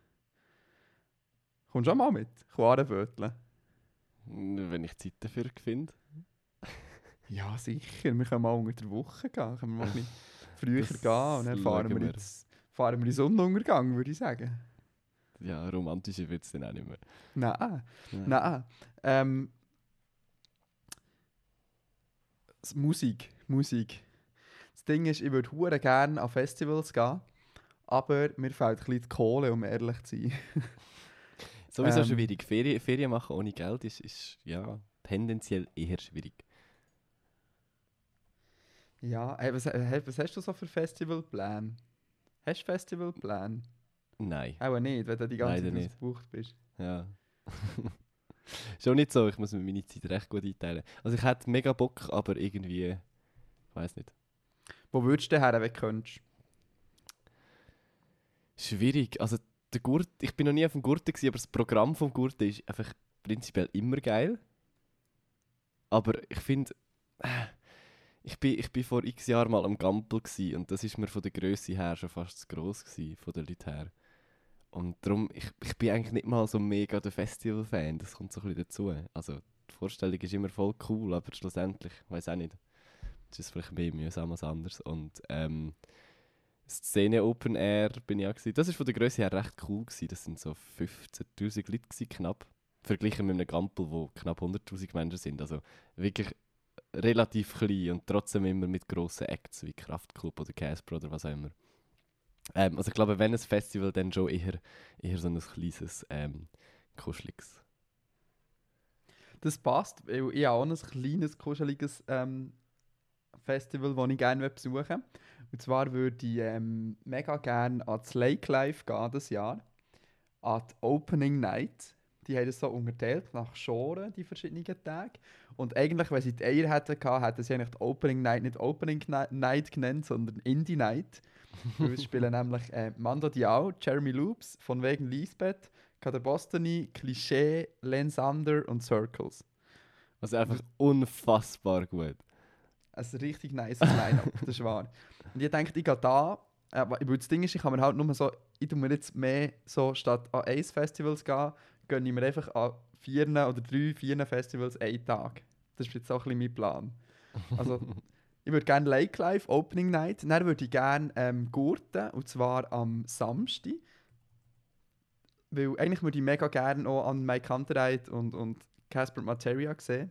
Kommst du auch mal mit? Komm anböteln. Wenn ich Zeit dafür finde. Ja, sicher. Wir können mal unter der Woche gehen. Können wir mal ein bisschen früher Das gehen und dann fahren wir, schauen wir. jetzt, fahren wir in den Sonnenuntergang, würde ich sagen. Ja, romantischer wird es dann auch nicht mehr. Nein, Ja. nein. Ähm, s- Musik, Musik. Das Ding ist, ich würde hure gerne an Festivals gehen, aber mir fehlt ein bisschen die Kohle, um ehrlich zu sein. Sowieso Ähm. schwierig. Ferien, Ferien machen ohne Geld ist, ist ja tendenziell eher schwierig. Ja, hey, was, hey, was hast du so für Festivalpläne? Hast du Festivalpläne? Nein. Auch nicht, wenn du die ganze Leider Zeit nicht. ausgebucht bist. Ja. Schon nicht so, ich muss mir meine Zeit recht gut einteilen. Also ich hätte mega Bock, aber irgendwie, ich weiß nicht. Wo würdest du denn her, wenn du könntest? Schwierig. Also der Gurt, ich bin noch nie auf dem Gurten gewesen, aber das Programm vom Gurten ist einfach prinzipiell immer geil. Aber ich finde, äh, ich bin, ich bin vor x Jahren mal am Gampel gewesen, und das ist mir von der Grösse her schon fast zu gross gewesen, von den Leuten her. Und darum, ich, ich bin eigentlich nicht mal so mega der Festival-Fan, das kommt so ein bisschen dazu. Also die Vorstellung ist immer voll cool, aber schlussendlich, ich weiß auch nicht, das ist vielleicht mehr mühsam als anders. Und ähm, Szene Open Air bin ich auch gewesen. Das war von der Grösse her recht cool gewesen. Das sind so fünfzehntausend Leute gewesen, knapp. Verglichen mit einem Gampel, wo knapp hunderttausend Menschen sind. Also wirklich relativ klein und trotzdem immer mit grossen Acts wie Kraftklub oder Casper oder was auch immer. Ähm, also ich glaube, wenn ein Festival, dann schon eher, eher so ein kleines, ähm, kuscheliges. Das passt, weil ich habe auch ein kleines, kuscheliges ähm, Festival, das ich gerne besuchen möchte. Und zwar würde ich ähm, mega gerne an das Lake Life gehen dieses Jahr. An die Opening Night. Die haben das so unterteilt nach Genres, die verschiedenen Tage. Und eigentlich, wenn sie die Eier hätten, hätten sie eigentlich die Opening Night nicht Opening Night genannt, sondern Indie Night. Weil es spielen nämlich äh, Mando Diao, Jeremy Loops, von wegen Lisbeth, Kader Bostoni, Klischee, Len Sander und Circles. Also einfach unfassbar gut. Ein richtig nice Line-Up, das ist wahr. Und ich denke, ich gehe da, äh, weil das Ding ist, ich kann mir halt nur so, ich tue mir jetzt mehr so, statt an eins Festivals gehen, gönne ich mir einfach an vier oder drei, vier Festivals einen Tag. Das ist jetzt auch ein bisschen mein Plan. Also, ich würde gerne Lake Life, Opening Night, dann würde ich gerne ähm, Gurten, und zwar am Samstag. Weil eigentlich würde ich mega gerne auch an Mike Hunterite und, und Casper Materia sehen.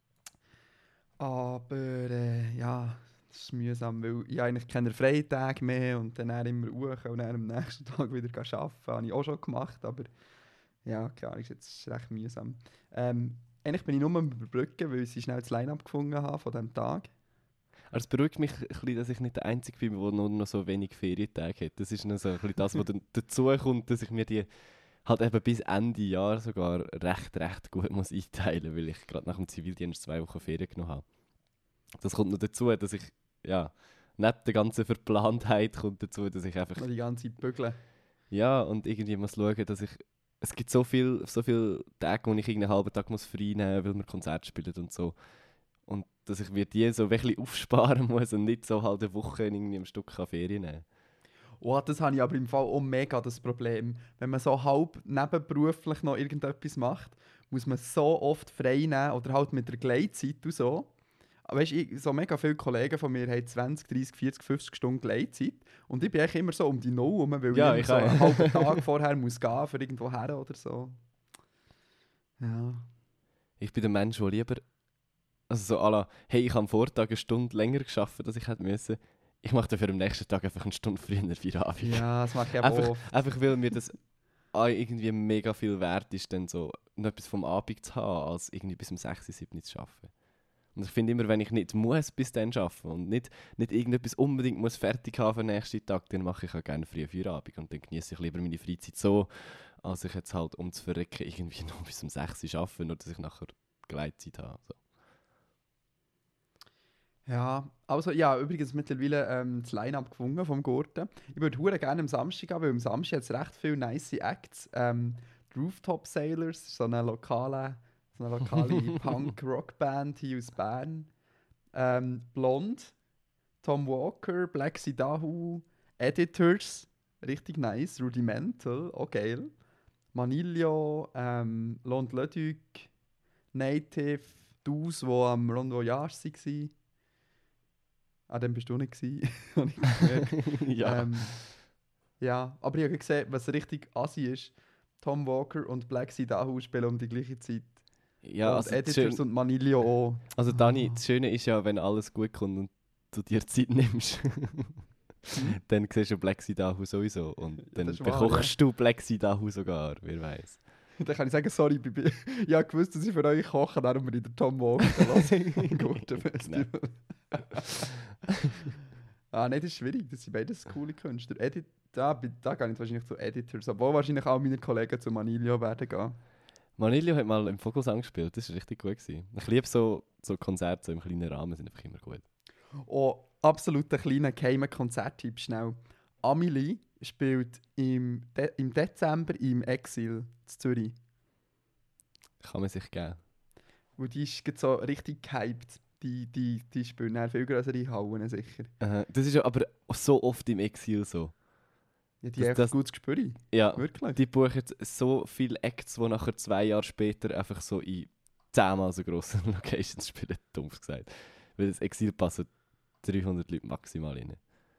Aber äh, ja, das ist mühsam, weil ich eigentlich keine Freitage mehr und dann immer hoch und dann am nächsten Tag wieder arbeiten. Das habe ich auch schon gemacht, aber ja, keine Ahnung, jetzt ist es recht mühsam. Ähm, eigentlich bin ich nur am Überbrücken, weil ich schnell das Line-Up gefunden habe von diesem Tag. Aber es beruhigt mich ein bisschen, dass ich nicht der Einzige bin, der nur noch so wenig Ferientage hat. Das ist noch so ein bisschen das, was dann dazu kommt, dass ich mir die halt eben bis Ende Jahr sogar recht, recht gut muss einteilen muss, weil ich gerade nach dem Zivildienst zwei Wochen Ferien genommen habe. Das kommt noch dazu, dass ich, ja, neben der ganzen Verplantheit kommt dazu, dass ich einfach... Noch die ganze Zeit bügeln. Ja, und irgendwie muss schauen, dass ich... Es gibt so viele so viel Tage, wo ich einen halben Tag muss frei nehmen muss, weil wir Konzerte spielen und so. Und dass ich mir die so wirklich aufsparen muss und nicht so halt eine Woche irgendwie am Stück Ferien nehmen. Oh, das habe ich aber im Fall auch mega das Problem. Wenn man so halb nebenberuflich noch irgendetwas macht, muss man so oft frei nehmen oder halt mit der Gleitzeit und so. Weißt du, so mega viele Kollegen von mir haben zwanzig, dreißig, vierzig, fünfzig Stunden Gleitzeit. Und ich bin eigentlich immer so um die Null herum, weil Ja, ich, ich immer so auch. einen halben Tag vorher muss gehen für irgendwo her oder so. Ja. Ich bin der Mensch, der lieber... Also so à la, hey, ich habe am Vortag eine Stunde länger gearbeitet, als ich hätte müssen. Ich mache dafür am nächsten Tag einfach eine Stunde früher Feierabend. Ja, das mache ich aber Einfach, oft. einfach weil mir das auch irgendwie mega viel wert ist, dann so noch etwas vom Abend zu haben, als irgendwie bis um sechs, sieben zu arbeiten. Und ich finde immer, wenn ich nicht muss bis dann arbeiten und nicht, nicht irgendetwas unbedingt muss fertig haben für den nächsten Tag, dann mache ich auch gerne früh Feierabend und dann genieße ich lieber meine Freizeit so, als ich jetzt halt um zu verrecken irgendwie noch bis um sechs arbeite, nur dass ich nachher Gleitzeit habe. So. Ja, also ja, übrigens mittlerweile ähm, das Line-Up gefunden vom Gurten. Ich würde hure gerne am Samstag gehen, weil am Samstag hat es recht viele nice Acts. Ähm, Rooftop Sailors, so eine lokale, so eine lokale Punk-Rock-Band hier aus Bern. Ähm, Blond, Tom Walker, Black Sea Dahoo, Editors, richtig nice, Rudimental, auch geil. Manilio, ähm, Lond Leduc, Native, Dus, die am Round Voyage waren. Ah, dem bist du nicht gewesen. Habe ich gemerkt. ja. Ähm, ja, aber ich habe gesehen, was richtig assi ist, Tom Walker und Black Sea Dahoo spielen um die gleiche Zeit. ja, und also, das Editors Schön, und Manilio auch. also Dani, das Schöne ist ja, wenn alles gut kommt und du dir Zeit nimmst, dann siehst du Black Sea Dahoo sowieso. Und dann das ist wahr, bekochst du Black Sea Dahoo sogar, wer weiß. Dann kann ich sagen, sorry, ich, bin- ich habe gewusst, dass ich für euch koche, darum bin ich den Tom Walker gelassen. Im guten Festival. ah, nein, das ist schwierig. Das sind beides coole Künstler. Edit da, bi- da gehe ich wahrscheinlich zu Editors, obwohl wahrscheinlich auch meine Kollegen zu Manilio werden gehen. Manilio hat mal im Vogelsang gespielt, das war richtig gut gewesen. Ich liebe so, so Konzerte so im kleinen Rahmen, sind einfach immer gut. Oh, absolut ein kleiner geheimer Konzerttipp, schnell. Amelie spielt im, De im Dezember im Exil in Zürich. Kann man sich geben. Und die ist gerade so richtig gehypt. Die, die, die spielen dann viel größere Hallen, sicher. Äh, das ist ja aber so oft im Exil so. Ja, die Das- haben das- ein gutes Gespür. Ja, Wirklich. die buchen so viele Acts, die nachher zwei Jahre später einfach so in zehnmal so grossen Locations spielen, dumpf gesagt. Weil das Exil passen dreihundert Leute maximal rein.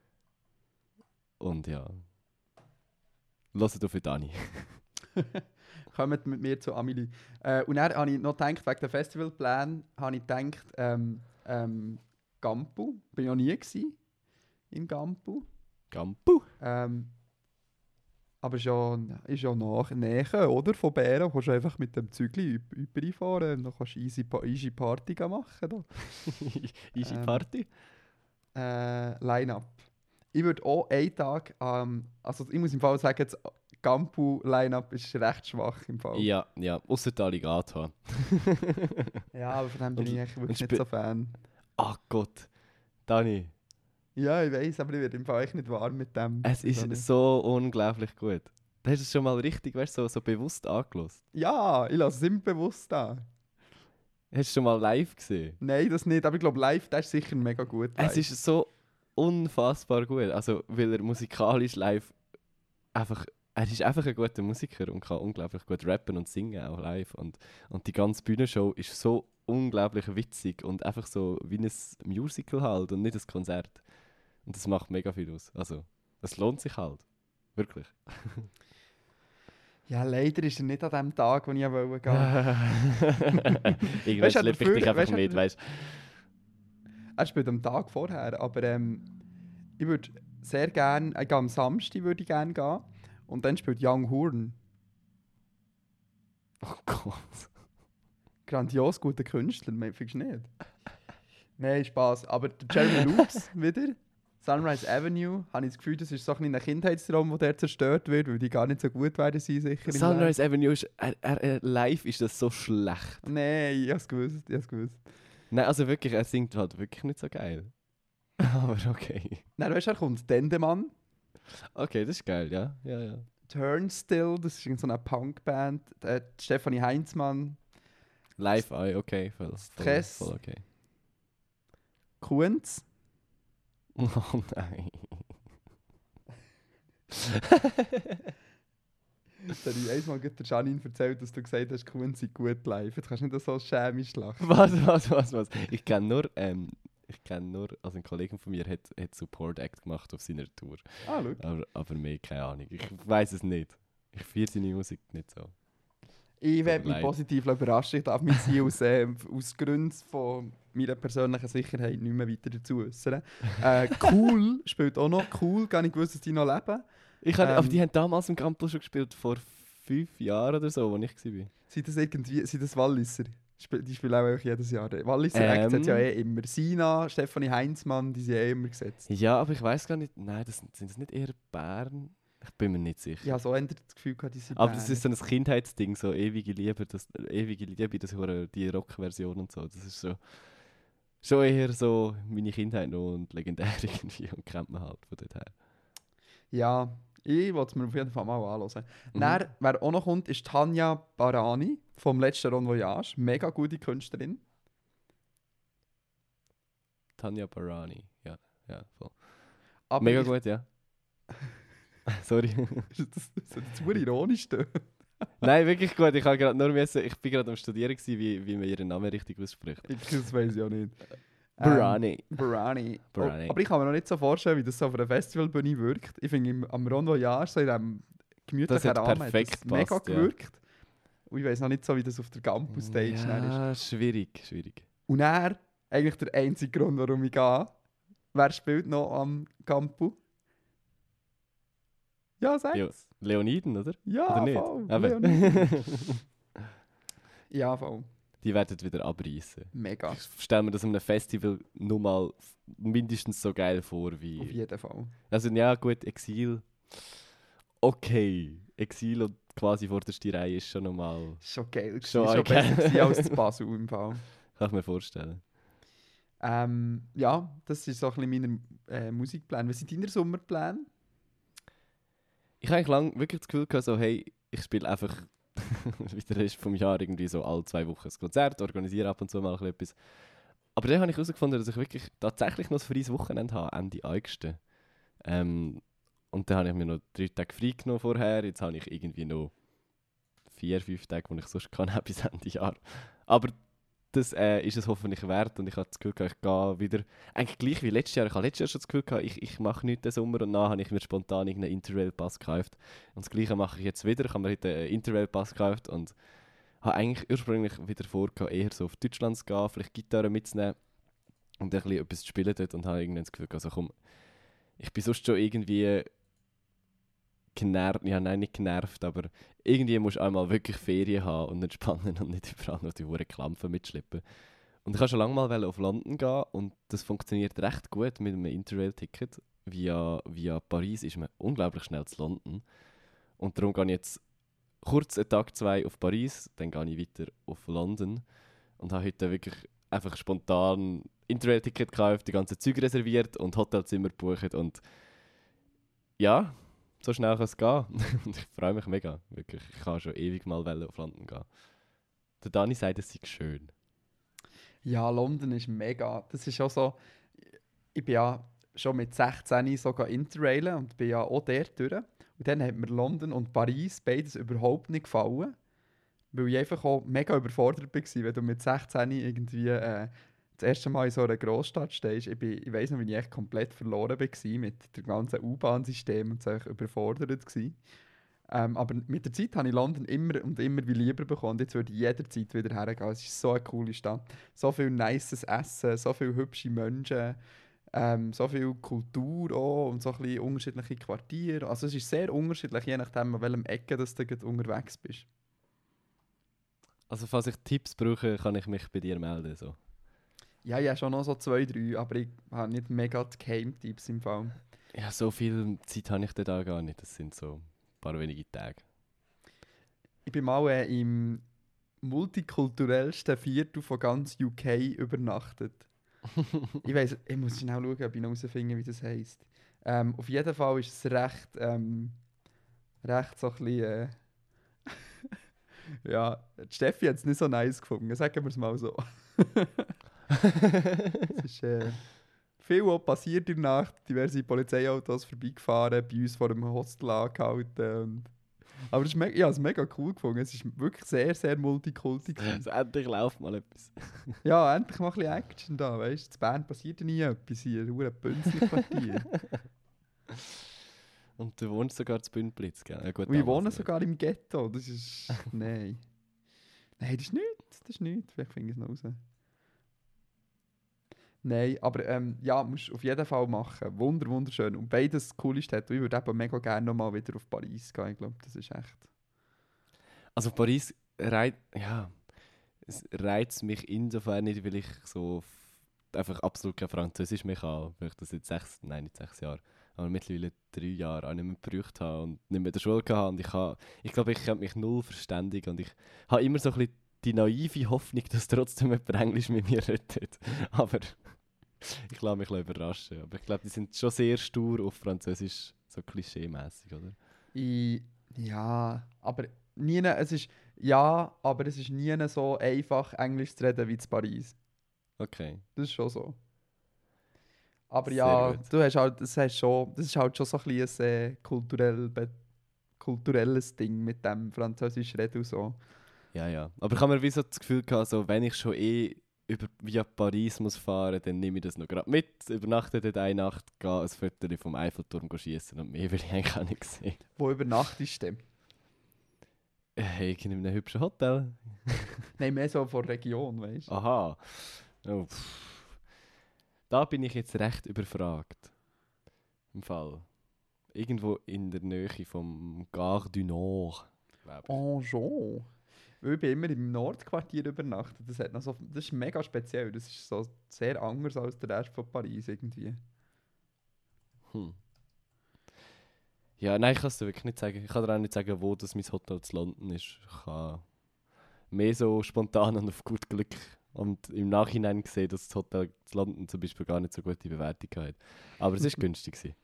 Und ja. Hört auf Dani. Kommt mit mir zu Amelie. Äh, und dann habe ich noch gedacht, wegen der Festivalpläne, habe ich gedacht, ähm, ähm, Gampu. Bin ich noch nie gewesen, im Gampu. Gampu. Ähm, aber ist ja, ist ja nach, näher, oder? Von Bären kannst du einfach mit dem Zügli überfahren und dann kannst du easy, pa easy Party machen. Da. Easy Ähm, Party. Äh, Line-Up. Ich würde auch einen Tag, ähm, also ich muss im Fall sagen, das Gampu-Line-Up ist recht schwach im Fall. Ja, ja. Ausser die Alligator. Ja, aber von dem bin Und- ich eigentlich wirklich und nicht so Fan. Ach Gott. Dani, Ja, ich weiß, aber ich werde im Fall echt nicht warm mit dem. es Ich weiß auch ist nicht. so unglaublich gut. Du hast es schon mal richtig, weißt du, so, so bewusst angelost. Ja, ich lasse es immer bewusst an. Hast du es schon mal live gesehen? Nein, das nicht, aber ich glaube, live, das ist sicher mega gut. Es live. ist so unfassbar gut. Also, weil er musikalisch live einfach. Er ist einfach ein guter Musiker und kann unglaublich gut rappen und singen, auch live. Und, und die ganze Bühnenshow ist so unglaublich witzig und einfach so wie ein Musical halt und nicht ein Konzert. Und das macht mega viel aus. Also, es lohnt sich halt. Wirklich. Ja, leider ist er nicht an dem Tag, wo ich wollte gehen. Irgendwann Weißt du, schleppe ich dafür- dich einfach weißt du, mit, weißt Er spielt am Tag vorher, aber ähm, ich würde sehr gerne, ich gehe am Samstag würde ich gerne gehen. Und dann spielt Young Horn. Oh Gott. Grandios guter Künstler, me- findest du nicht? Nein, Spaß. Aber der Jeremy Loops wieder, Sunrise Avenue, habe ich das Gefühl, das ist so ein kleiner Kindheitstraum, der der zerstört wird, weil die gar nicht so gut werden sein, sicher. im Sunrise Avenue ist. Er, er, er, live ist das so schlecht. Leben. Nein, ich habe es gewusst, ich habe es gewusst. Nein, also wirklich, er singt halt wirklich nicht so geil. Aber okay. Dann weißt du, er kommt Dendemann, Okay, das ist geil, ja. Ja, ja. Turnstill, das ist so eine Punkband, äh, Stefanie Heinzmann, Live, ah, okay, voll, voll, Stress. voll okay. Kunz. Oh nein. Da habe ich einmal gerade der Janine erzählt, dass du gesagt hast, Kunz sei gut live. Jetzt kannst du nicht so schämisch lachen. Was, was, was, was? Ich kenne nur, ähm, ich kenne nur, also ein Kollege von mir hat, hat Support Act gemacht auf seiner Tour. Ah, schau. Aber, aber mehr, keine Ahnung. Ich weiß es nicht. Ich feiere seine Musik nicht so. Ich werde Tut mir mich leid. positiv überraschen. Ich darf mich hier aus, äh, aus Gründen von meiner persönlichen Sicherheit nicht mehr weiter dazu äußern. Äh, cool spielt auch noch. Cool, gar nicht gewusst, dass die noch leben. Ich hab, aber Ähm, die haben damals im Campus schon gespielt, vor fünf Jahren oder so, als ich war. Sind das irgendwie, sind das Walliser? Spiel- Die spielen auch einfach jedes Jahr. Walliser Ähm. Acts hat ja eh immer. Sina, Stefanie Heinzmann, die sind eh immer gesetzt. Ja, aber ich weiß gar nicht, nein, das, sind das nicht eher Bern? Ich bin mir nicht sicher. Ich habe so ändert das Gefühl gehabt, die sind Aber das Bären. ist so ein Kindheitsding, so ewige Liebe, das, ewige Liebe, das hure- die Rock-Version und so. Das ist so schon eher so meine Kindheit noch und legendär irgendwie und kennt man halt von dort her. Ja, Ich wollte es mir auf jeden Fall mal anhören. Mhm. Dann, wer auch noch kommt, ist Tanja Barani vom letzten Ron Voyage. Mega gute Künstlerin. Tanja Barani, ja, ja, voll. Aber Mega ich, gut, ja. Sorry. Das, das ist zu ironisch. Da. Nein, wirklich gut. Ich, grad nur müssen, ich bin gerade am Studieren, gewesen, wie, wie man ihren Namen richtig ausspricht. Ich, das weiß ich auch nicht. Barani. Ähm, Barani. Barani. Oh, aber ich kann mir noch nicht so vorstellen, wie das so auf einer Festivalbühne wirkt. Ich finde, im- am Ron Voyage, so in diesem gemütlichen hat Rahmen, perfekt hat das mega gepasst, ja. gewirkt. Und ich weiß noch nicht so, wie das auf der Campus-Stage dann ist. Ja, schwierig, schwierig. Und er, eigentlich der einzige Grund, warum ich gehe, wer spielt noch am Campus? Ja, sag's. Ja, Leoniden, oder? Ja, Oder nicht? voll. Eben. Leoniden. Ja, voll. Die werden wieder abreißen. Mega. Ich stelle mir das an einem Festival nur mal mindestens so geil vor Auf wie... jeden Fall. Also ja, gut, Exil. Okay. Exil und quasi vor der Reihe ist schon nochmal... Schon geil. Schon Schon, schon okay. besser gewesen als das Basel im Fall. Kann ich mir vorstellen. Ähm, ja, das ist so ein bisschen meine äh, Musikpläne. Was sind deine Sommerpläne? Ich habe eigentlich lange wirklich das Gefühl gehabt, so, hey, ich spiele einfach wie der Rest vom Jahr irgendwie so alle zwei Wochen ein Konzert, organisiere ab und zu mal etwas. Aber dann habe ich herausgefunden, dass ich wirklich tatsächlich noch ein freies Wochenende habe, Ende August. Ähm, und dann habe ich mir noch drei Tage frei genommen vorher. Jetzt habe ich irgendwie noch vier, fünf Tage, die ich sonst kann, habe bis Ende Jahr. Aber das äh, ist es hoffentlich wert und ich habe das Gefühl gehabt, ich gehe wieder, eigentlich gleich wie letztes Jahr. Ich habe letztes Jahr schon das Gefühl gehabt, ich, ich mache nichts den Sommer und dann habe ich mir spontan irgendeinen Interrail-Pass gekauft. Und das Gleiche mache ich jetzt wieder. Ich habe mir heute einen Interrail-Pass gekauft und habe eigentlich ursprünglich wieder vor, eher so auf Deutschland zu gehen, vielleicht Gitarre mitzunehmen und ein bisschen etwas zu spielen dort und habe irgendwann das Gefühl gehabt, also komm, ich bin sonst schon irgendwie genervt, ja nein, nicht genervt, aber irgendwie musst du einmal wirklich Ferien haben und entspannen und nicht überall noch die hohen Klampfen mitschleppen. Und ich wollte schon lange mal auf London gehen und das funktioniert recht gut mit einem Interrail-Ticket. Via, via Paris ist man unglaublich schnell zu London. Und darum gehe ich jetzt kurz einen Tag, zwei auf Paris, dann gehe ich weiter auf London und habe heute wirklich einfach spontan Interrail-Ticket gekauft, die ganzen Züge reserviert und Hotelzimmer gebucht und ja, so schnell kann es gehen. Und ich freue mich mega, wirklich. Ich kann schon ewig mal auf London gehen. Der Dani sagt, es sei schön. Ja, London ist mega. Das ist auch so, ich bin ja schon mit sechzehn sogar Interrailen und bin ja auch dort durch. Und dann hat mir London und Paris beides überhaupt nicht gefallen. Weil ich einfach auch mega überfordert war, wenn du mit sechzehn irgendwie äh, das erste Mal in so einer Großstadt stehst. Ich, bin, ich weiss noch, wie ich echt komplett verloren war mit dem ganzen U-Bahn-System und so überfordert war. Ähm, aber mit der Zeit habe ich London immer und immer wie lieber bekommen. Und jetzt würde ich jederzeit wieder hergehen. Es ist so eine coole Stadt. So viel nices Essen, so viele hübsche Menschen, ähm, so viel Kultur auch und so ein bisschen unterschiedliche Quartiere. Also es ist sehr unterschiedlich, je nachdem, an welchem Ecke dass du gerade unterwegs bist. Also falls ich Tipps brauche, kann ich mich bei dir melden. So. Ja, ich habe schon noch so zwei, drei, aber ich habe nicht mega die Geheimtipps im Fall. Ja, so viel Zeit habe ich da gar nicht. Das sind so ein paar wenige Tage. Ich bin mal äh, im multikulturellsten Viertel von ganz U K übernachtet. Ich weiss, ich muss schnell schauen, ob ich noch herausfinde, wie das heisst. Ähm, auf jeden Fall ist es recht, ähm, recht so ein bisschen, äh, ja, die Steffi hat es nicht so nice gefunden, sagen wir es mal so. Es ist äh, viel auch passiert in der Nacht, diverse Polizeiautos vorbeigefahren, bei uns vor dem Hostel angehalten. Und aber es ist me- ich habe es mega cool gefunden, es ist wirklich sehr, sehr multikulti. Also endlich läuft mal etwas. Ja, endlich mal ein bisschen Action da, weißt du? In Bern passiert ja nie etwas hier, nur ein Bünzli-Quartier. Und du wohnst sogar zu Bündblitz, gell? Ja, gut, Und ich damals wohne nicht. sogar im Ghetto, das ist... Nein. Nein, das ist nichts, das ist nichts. Vielleicht finde ich es noch raus. Nein, aber ähm, ja, musst du auf jeden Fall machen. Wunder, wunderschön. Und beides coole Städte. Ich würde eben mega gerne nochmal wieder auf Paris gehen. Ich glaube, das ist echt... Also Paris reizt, ja, es reizt mich insofern nicht, weil ich so f- einfach absolut kein Französisch mehr kann, weil ich das jetzt sechs, nein nicht sechs Jahre, aber mittlerweile drei Jahre auch nicht mehr gebraucht habe und nicht mehr in der Schule gehabt und ich habe, ich glaube, ich habe mich null verständigt und ich habe immer so ein bisschen die naive Hoffnung, dass trotzdem jemand Englisch mit mir redet, aber ich lasse mich überraschen, aber ich glaube, die sind schon sehr stur auf Französisch So klischee-mässig, oder? Ich, ja, aber nie, es ist, ja, aber es ist nie so einfach, Englisch zu reden wie in Paris. Okay. Das ist schon so. Aber Sehr ja, gut. du hast halt, das, hast schon, das ist halt schon so ein, bisschen ein äh, kulturell, be- kulturelles Ding mit dem Französisch reden und so. Ja, ja. Aber ich habe mir wie so das Gefühl gehabt, so, wenn ich schon eh über, via Paris muss fahren, dann nehme ich das noch gerade mit, übernachte dort eine Nacht, gehe ein Foto vom Eiffelturm schießen und mehr will ich eigentlich auch nicht sehen. Wo übernachtest du denn? Äh, ich in einem hübschen Hotel. Nein, mehr so von der Region, weißt du? Aha. Oh, pff. Da bin ich jetzt recht überfragt. Im Fall. Irgendwo in der Nähe vom Gare du Nord. glaub ich. Oh, schon. Weil ich bin immer im Nordquartier übernachtet. Das, hat noch so, das ist mega speziell. Das ist so sehr anders als der Rest von Paris irgendwie. Hm. Ja, nein, ich kann es dir wirklich nicht sagen. Ich kann dir auch nicht sagen, wo das mein Hotel zu London ist. Ich kann mehr so spontan und auf gut Glück und im Nachhinein gesehen, dass das Hotel zu London zum Beispiel gar nicht so gute Bewertung hat. Aber es war günstig. gewesen.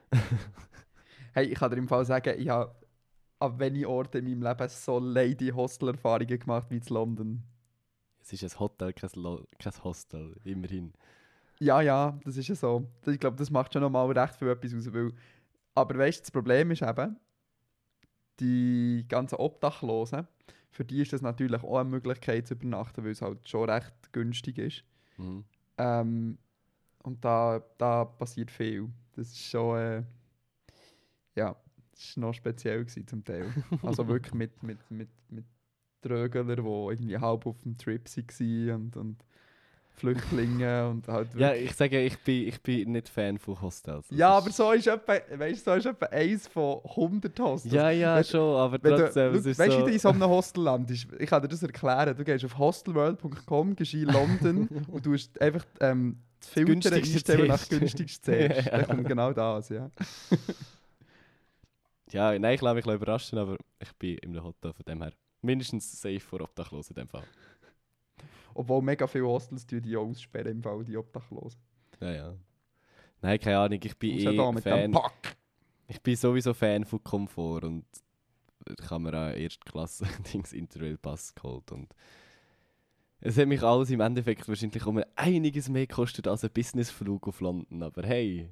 Hey, ich kann dir im Fall sagen, ich habe an wenig Orten in meinem Leben so lady Hostel-Erfahrungen gemacht wie in London. Es ist ein Hotel, kein, Lo- kein Hostel, immerhin. Ja, ja, das ist ja so. Ich glaube, das macht schon nochmal recht viel etwas aus. Weil, aber weißt du, das Problem ist eben, die ganzen Obdachlosen, für die ist das natürlich auch eine Möglichkeit zu übernachten, weil es halt schon recht günstig ist. Mhm. Ähm, und da, da passiert viel. Das ist schon, äh, ja, das war noch speziell gewesen zum Teil. Also wirklich mit, mit, mit, mit Trögelern, die irgendwie halb auf dem Trip waren und, und Flüchtlinge und halt Ja, wirklich- ich sage, ich bin, ich bin nicht Fan von Hostels. Das Ja, ist- aber so ist etwa, weißt, so ist etwa eins von hundert Hostels. Ja, ja, Wenn- schon, aber Wenn du, trotzdem, es schau, ist weißt du, so... wie du in so einem Hostel landest? Ich kann dir das erklären. Du gehst auf hostelworld punkt com, gehst in London und du hast einfach ähm, das Filter günstigste einstellen nach zuerst. günstigst zuerst. Ja. Dann kommt genau das, ja. Ja, nein, ich glaube, ich überraschen, aber ich bin in einem Hotel von dem her mindestens safe vor Obdachlosen in dem Fall. Obwohl mega viele Hostels die die auch aussperren im Fall, die Obdachlosen. Ja, ja. Nein, keine Ahnung, ich bin Raus da eh mit dem Fan. Pack. Ich bin sowieso Fan von Komfort und ich habe mir auch Erstklasse Dings Interrail-Pass geholt und es hat mich alles im Endeffekt wahrscheinlich um einiges mehr gekostet als ein Businessflug auf London, aber hey,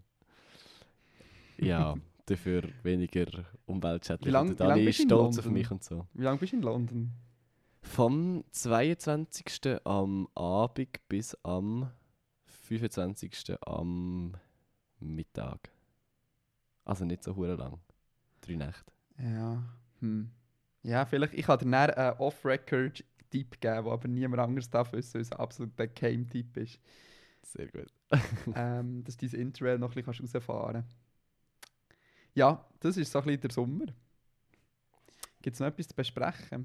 ja, dafür weniger umweltschädlich. Wie lang- Und wie lang Dani bist ist du in stolz auf London? mich und so. Wie lange bist du in London? Vom zweiundzwanzigsten am Abend bis am fünfundzwanzigsten am Mittag. Also nicht so hure lang. Drei Nächte. Ja, hm. Ja, vielleicht. Ich kann dir dann einen Off-Record-Tipp geben, der aber niemand anderes darf wissen, weil es ein absoluter Game-Tipp ist. Sehr gut. ähm, dass du dein Interrail noch ein bisschen rausfahren kannst. Ja, das ist so ein bisschen der Sommer. Gibt es noch etwas zu besprechen?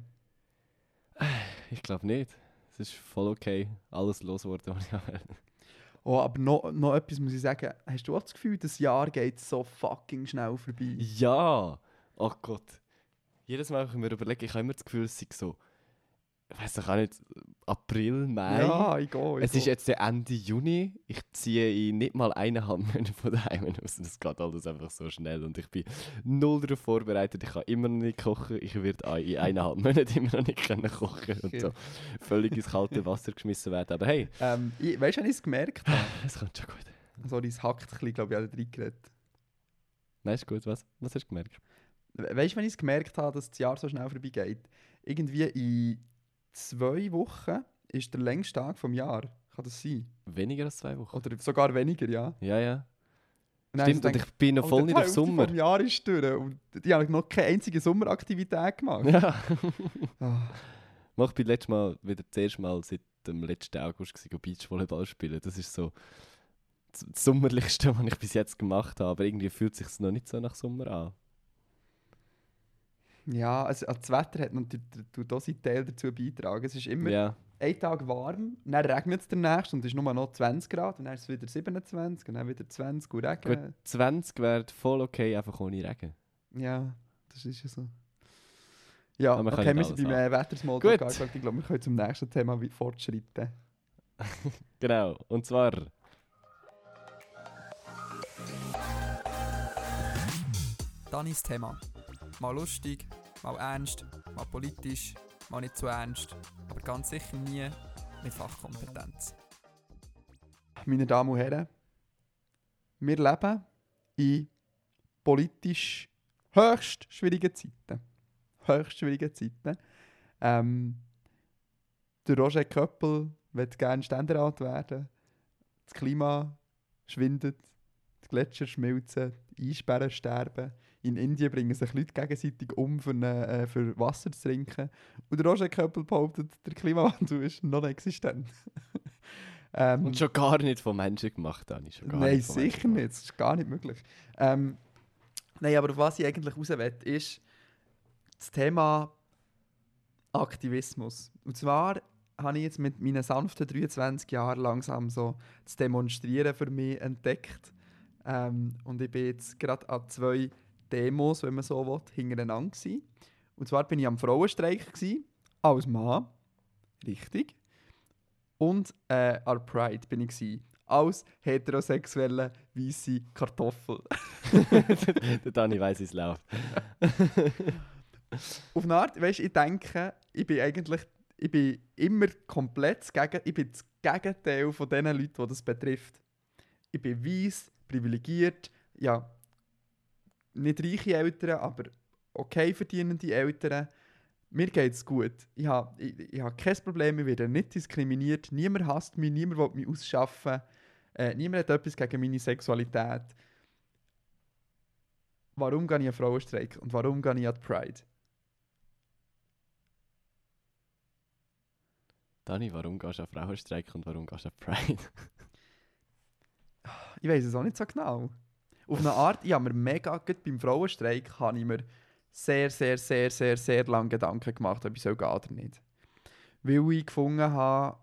Ich glaube nicht. Es ist voll okay. Alles losgeworden, was ich habe. Oh, aber noch, noch etwas muss ich sagen. Hast du auch das Gefühl, das Jahr geht so fucking schnell vorbei? Ja! Oh Gott. Jedes Mal, wenn ich mir überlege, ich habe immer das Gefühl, es sei so, ich weiß doch auch nicht, April, Mai. Ja, ich gehe. Es ist jetzt der Ende Juni. Ich ziehe in nicht mal eineinhalb Monate von daheim raus. Das geht alles einfach so schnell. Und ich bin null darauf vorbereitet. Ich kann immer noch nicht kochen. Ich werde auch in eineinhalb Monaten immer noch nicht können kochen und so völlig ins kalte Wasser geschmissen werden. Aber hey, Ähm, ich, weißt du, wenn ich es gemerkt habe? es kommt schon gut. Sorry, es hackt ein bisschen, glaube ich, an der reingeredet. Nein, ist gut. Was, was hast du gemerkt? We- Weißt du, wenn ich es gemerkt habe, dass das Jahr so schnell vorbeigeht? Irgendwie in zwei Wochen ist der längste Tag vom Jahr. Kann das sein? Weniger als zwei Wochen. Oder sogar weniger, ja. Ja, ja. Und dann Stimmt, habe und ich bin noch oh, voll der nicht auf Hälfte Sommer. vom Jahr ist durch und die haben noch keine einzige Sommeraktivität gemacht. Ja. Ah. Ich bin letztes Mal wieder das erste Mal seit dem letzten August gewesen, Beachvolleyball spielen. Das ist so das das Sommerlichste, was ich bis jetzt gemacht habe. Aber irgendwie fühlt es sich noch nicht so nach Sommer an. Ja, also das Wetter hat natürlich tut auch seinen Teil dazu beitragen. Es ist immer Ja, ein Tag warm, dann regnet es der nächste und es ist nur noch zwanzig Grad und dann ist es wieder siebenundzwanzig und dann wieder zwanzig und Regen. gut, zwanzig wäre voll okay, einfach ohne Regen. Ja, das ist ja so. Ja, Aber man kann okay, nicht wir sind alles beim äh, Wettersmall Gut. angeschaut. Ich glaube, wir können zum nächsten Thema wie- fortschreiten. Genau, und zwar Danis Thema. Mal lustig, mal ernst, mal politisch, mal nicht zu ernst, aber ganz sicher nie mit Fachkompetenz. Meine Damen und Herren, wir leben in politisch höchst schwierigen Zeiten. Höchst schwierigen Zeiten. Ähm, der Roger Köppel möchte gerne Ständerat werden. Das Klima schwindet, die Gletscher schmilzen, die Eisbären sterben. In Indien bringen sich Leute gegenseitig um, für, eine, äh, für Wasser zu trinken. Und der Roger Köppel behauptet, der Klimawandel ist non-existent. ähm, Und schon gar nicht von Menschen gemacht, Dani. Schon gar Nein, nicht von sicher Menschen nicht. Das ist gar nicht möglich. Ähm, nein, aber was ich eigentlich raus will, ist das Thema Aktivismus. Und zwar habe ich jetzt mit meinen sanften dreiundzwanzig Jahren langsam so das Demonstrieren für mich entdeckt. Ähm, und ich bin jetzt gerade an zwei Demos, wenn man so will, hintereinander gewesen. Und zwar bin ich am Frauenstreik gewesen, als Mann. Richtig. Und äh, an Pride bin ich gewesen, als heterosexuelle weisse Kartoffel. Der Dani weiss, wie es läuft. Auf eine Art, weißt, ich denke, ich bin eigentlich ich bin immer komplett das Gegen, ich bin das Gegenteil von den Leuten, die das betrifft. Ich bin weiss, privilegiert, ja, nicht reiche Eltern, aber okay verdienende Eltern. Mir geht es gut. Ich habe ich, ich hab kein Problem, ich werde nicht diskriminiert. Niemand hasst mich, niemand will mich ausschaffen. Äh, niemand hat etwas gegen meine Sexualität. Warum gehe ich an Frauenstreik und warum gehe ich an die Pride? Dani, warum gehst du an Frauenstreik und warum gehst du an Pride? Ich weiß es auch nicht so genau. Auf eine Art, ich habe mir mega, gerade beim Frauenstreik, habe ich mir sehr, sehr, sehr, sehr, sehr lange Gedanken gemacht, ob ich soll gehen oder nicht. Weil ich gefunden habe,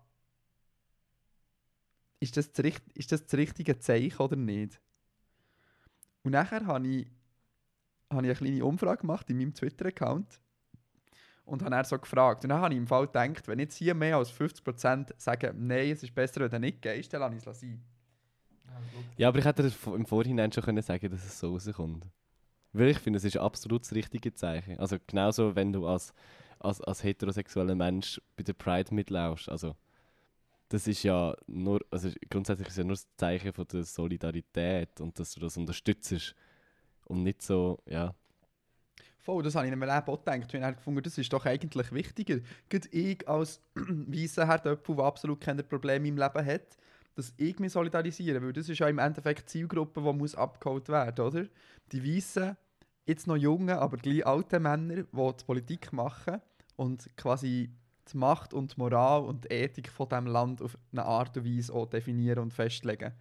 ist das das, richt- ist das, das richtige Zeichen oder nicht? Und nachher habe ich, habe ich eine kleine Umfrage gemacht in meinem Twitter-Account und habe dann so gefragt. Und dann habe ich im Fall gedacht, wenn jetzt hier mehr als fünfzig Prozent sagen, nein, es ist besser, wenn du nicht gehst, dann lasse ich es sein. Ja, aber ich hätte das im Vorhinein schon können sagen, dass es so rauskommt. Weil ich finde, es ist absolut das richtige Zeichen. Also genauso, wenn du als, als, als heterosexueller Mensch bei der Pride mitlaufst. Also das ist ja nur, also grundsätzlich ist ja nur das Zeichen von der Solidarität und dass du das unterstützt. Und nicht so, ja. Voll, das habe ich in meinem Leben auch gedacht. Ich habe gefunden, das ist doch eigentlich wichtiger. Gerade ich als weißer Herdöpfel, der absolut keine Probleme im Leben hat, dass ich mich solidarisiere. Weil das ist ja im Endeffekt die Zielgruppe, die muss abgeholt werden, oder? Die weißen, jetzt noch jungen, aber gleich alten Männer, die die Politik machen und quasi die Macht und die Moral und die Ethik von diesem Land auf eine Art und Weise auch definieren und festlegen.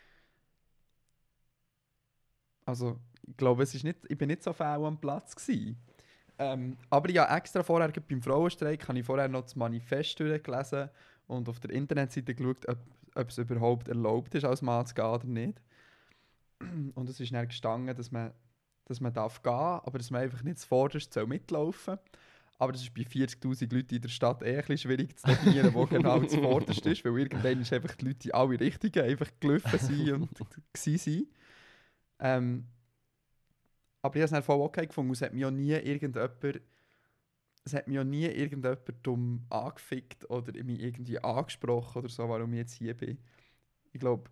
Also, ich glaube, es ist nicht, ich bin nicht so faul am Platz gewesen. Ähm, aber ja, extra vorher beim Frauenstreik habe ich vorher noch das Manifest durchgelesen und auf der Internetseite geschaut, ob, ob es überhaupt erlaubt ist, als Mann zu gehen oder nicht. Und es ist dann gestanden, dass man, dass man darf gehen, aber dass man einfach nicht zuvorderst mitlaufen soll. Aber das ist bei vierzigtausend Leuten in der Stadt eh ein bisschen schwierig zu definieren, wo genau zuvorderst ist, weil irgendwann ist einfach die Leute in alle Richtungen einfach gelaufen sind und gewesen sind. Ähm, aber ich habe es dann voll okay gefunden. Es hat mich auch nie irgendjemand, es hat mich auch nie irgendjemand dumm angefickt oder mich irgendwie angesprochen oder so, warum ich jetzt hier bin. Ich glaube,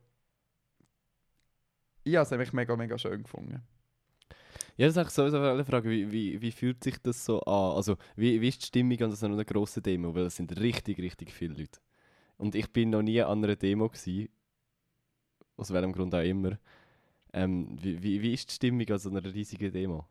ich habe es einfach mega, mega schön gefunden. Ja, das ist eigentlich sowieso eine Frage, wie, wie, wie fühlt sich das so an? Also, wie, wie ist die Stimmung an so einer grossen Demo? Weil es sind richtig, richtig viele Leute. Und ich bin noch nie an einer Demo gewesen, aus welchem Grund auch immer. Ähm, wie, wie, wie ist die Stimmung an so einer riesigen Demo?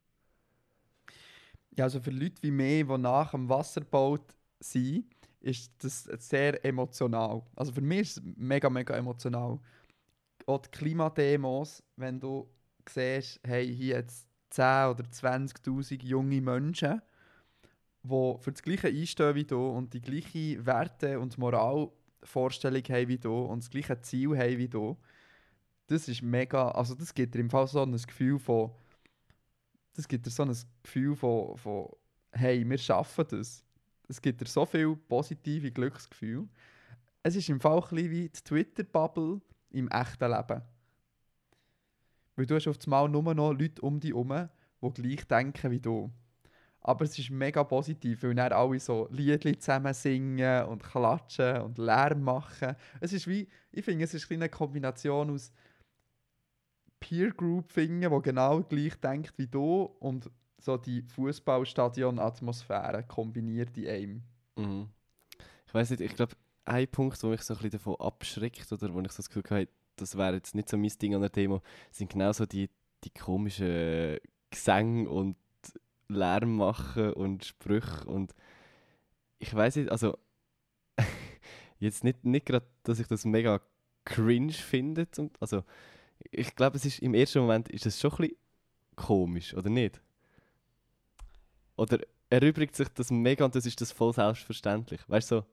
Ja, also für Leute wie mich, die nach dem Wasserbau sind, ist das sehr emotional. Also für mich ist es mega, mega emotional. Auch die Klimademos, wenn du siehst, hey, hier jetzt zehn oder zwanzigtausend junge Menschen, die für das Gleiche einstehen wie du und die gleiche Werte- und Moralvorstellung haben wie du und das gleiche Ziel haben wie du. Das ist mega, also das gibt dir im Fall so ein Gefühl von, das gibt dir so ein Gefühl von, von hey, wir schaffen das. Es gibt dir so viel positive Glücksgefühle. Es ist im Fall ein bisschen wie die Twitter-Bubble im echten Leben. Weil du hast auf einmal nur noch Leute um dich herum, die gleich denken wie du. Aber es ist mega positiv, weil dann alle so Liedli zusammen singen und klatschen und Lärm machen. Es ist wie, ich finde, es ist eine Kombination aus Peer Group finden, die genau gleich denkt wie du und so die Fußballstadion-Atmosphäre kombiniert in einem. Mhm. Ich weiss nicht, ich glaube, ein Punkt, der mich so ein bisschen davon abschreckt oder wo ich so das Gefühl habe, das wäre jetzt nicht so mein Ding an der Demo, sind genau so die, die komischen Gesänge und Lärm machen und Sprüche und ich weiß nicht, also jetzt nicht, nicht gerade, dass ich das mega cringe finde, zum, also ich glaube, es ist im ersten Moment ist es schon ein bisschen komisch, oder nicht? Oder erübrigt sich das mega und das ist das voll selbstverständlich, weißt du? So,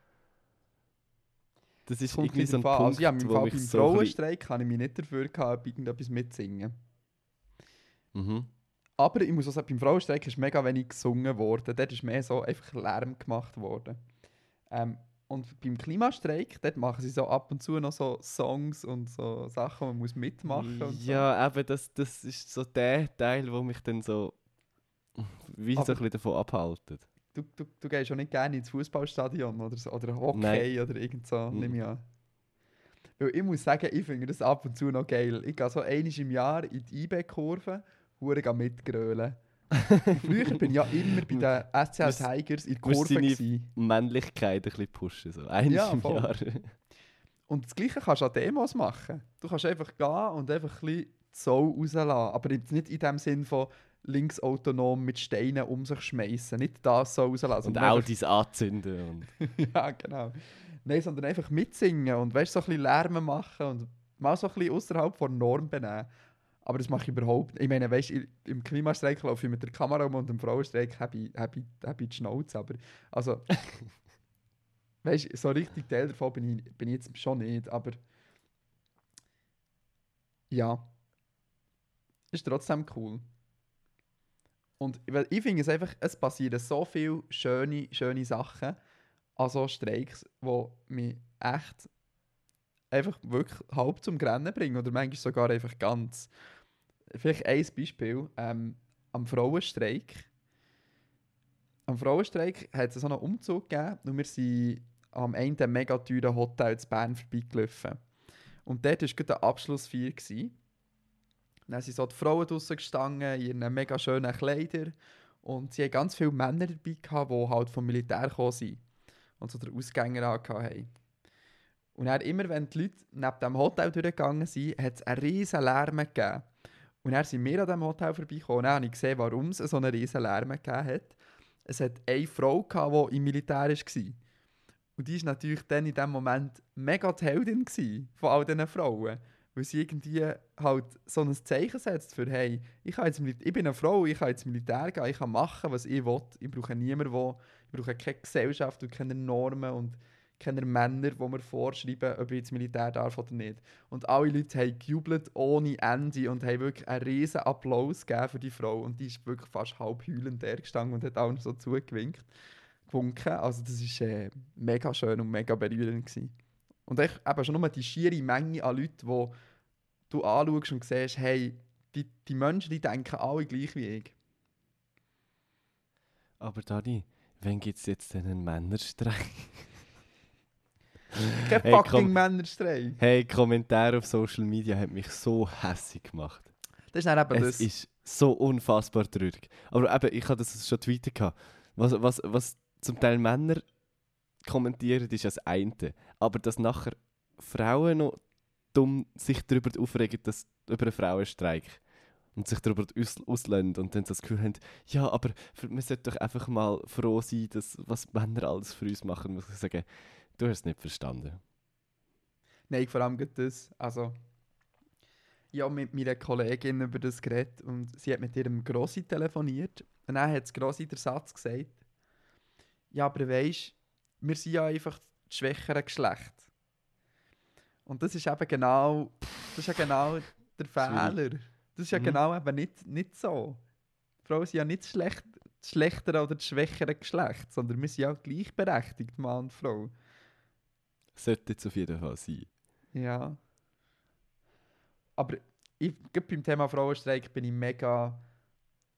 das ist Kommt irgendwie so ein drauf an. Punkt, Also ja, im wo Fall mich beim so ein bisschen- Frauenstreik habe ich mich nicht dafür gehabt, irgendetwas mitzusingen. Mhm. Aber ich muss auch sagen, beim Frauenstreik ist mega wenig gesungen worden. Dort ist mehr so einfach Lärm gemacht worden. Ähm, und beim Klimastreik, dort machen sie so ab und zu noch so Songs und so Sachen, man muss mitmachen und so. Ja, eben, das, das ist so der Teil, wo mich dann so wie so Aber- ein bisschen davon abhaltet. Du, du, du gehst auch nicht gerne ins Fußballstadion oder, so, oder Hockey Nein. oder irgend so, Mhm. nehme ich an. Weil ich muss sagen, ich finde das ab und zu noch geil. Ich gehe so einmal im Jahr in die I B E-Kurve, hure mitgrölen. Und früher bin ich ja immer bei den S C L Musst- Tigers in der musst Kurve. deine- Gewesen. Männlichkeit ein bisschen pushen, so eins Ja, im voll. Jahr. Und das Gleiche kannst du an Demos machen. Du kannst einfach gehen und einfach ein bisschen die Sau rauslassen. Aber jetzt nicht in dem Sinn von linksautonom mit Steinen um sich schmeißen. Nicht das so rauslassen. Und sondern einfach- Audis anzünden. Und ja, genau. Nein, sondern einfach mitsingen und weißt, so ein bisschen Lärm machen und mal so ein bisschen außerhalb der Norm benehmen. Aber das mache ich überhaupt nicht. Ich meine, weißt, ich- im Klimastreik laufe ich mit der Kamera um und im Frauenstreik habe ich, habe ich, habe ich die Schnauze. Aber also, weißt, so richtig Teil davon bin ich, bin ich jetzt schon nicht. Aber ja, ist trotzdem cool. Und weil ich finde es einfach, es passieren so viele schöne, schöne Sachen an so Streiks, die mich echt einfach wirklich halb zum Grennen bringen oder manchmal sogar einfach ganz. Vielleicht ein Beispiel, ähm, am Frauenstreik. Am Frauenstreik hat es so einen Umzug gegeben und wir sind am einen mega teuren Hotel in Bern vorbeigelaufen. Und dort war gerade eine Abschlussfeier. gewesen. Dann sind so die Frauen draussen gestanden in ihren mega schönen Kleidern und sie hatten ganz viele Männer dabei, gehabt, die halt vom Militär gekommen sind und so den Ausgänger hatten. Und dann immer, wenn die Leute neben dem Hotel durchgegangen sind, hat es einen riesen Lärm gegeben. Und dann sind wir an diesem Hotel vorbeigekommen und dann habe ich gesehen, warum es so einen riesen Lärm gegeben hat. Es hat eine Frau gehabt, die im Militär war. Und die war natürlich dann in diesem Moment mega die Heldin gewesen von all diesen Frauen. Weil sie irgendwie halt so ein Zeichen setzt für, hey, ich, kann jetzt, Mil- ich bin eine Frau, ich kann ins Militär gehen, ich kann machen, was ich will. Ich brauche niemanden, wo, ich brauche keine Gesellschaft und keine Normen und keine Männer, die mir vorschreiben, ob ich ins Militär darf oder nicht. Und alle Leute haben gejubelt ohne Ende und haben wirklich einen riesen Applaus gegeben für die Frau. Und die ist wirklich fast halb heulend da gestanden und hat auch noch so zugewinkt. Gewunken. Also das war äh, mega schön und mega berührend gewesen. Und echt, eben schon nur die schiere Menge an Leuten, die du anschaust und siehst, hey, die, die Menschen, die denken alle gleich wie ich. Aber Dani, wann gibt es jetzt denn einen Männerstreik? Kein Hey, fucking komm. Männerstreik. Hey, Kommentare auf Social Media haben mich so hässig gemacht. Das ist dann eben Es das. ist so unfassbar traurig. Aber eben, ich hatte das schon tweetet. gehabt. Was, was, was zum Teil Männer kommentieren, ist das eine. Aber dass nachher Frauen noch dumm sich darüber aufregen, dass, über einen Frauenstreik und sich darüber aus, auslösen und dann so das Gefühl haben, ja, aber für- wir sollten doch einfach mal froh sein, dass, was Männer alles für uns machen, muss ich sagen, du hast es nicht verstanden. Nein, vor allem gerade das. Also, ich habe mit meiner Kollegin über das geredet und sie hat mit ihrem Grossi telefoniert. Und dann hat das Grossi den Satz gesagt, ja, aber weisst, wir sind ja einfach das schwächere Geschlecht. Und das ist eben genau, das ist ja genau der Fehler. Das ist ja Mhm. genau eben nicht, nicht so. Frauen sind ja nicht das, schlecht, das schlechtere oder das schwächere Geschlecht, sondern wir sind ja gleichberechtigt, Mann und Frau. Sollte jetzt auf jeden Fall sein. Ja. Aber ich, gerade beim Thema Frauenstreik bin ich mega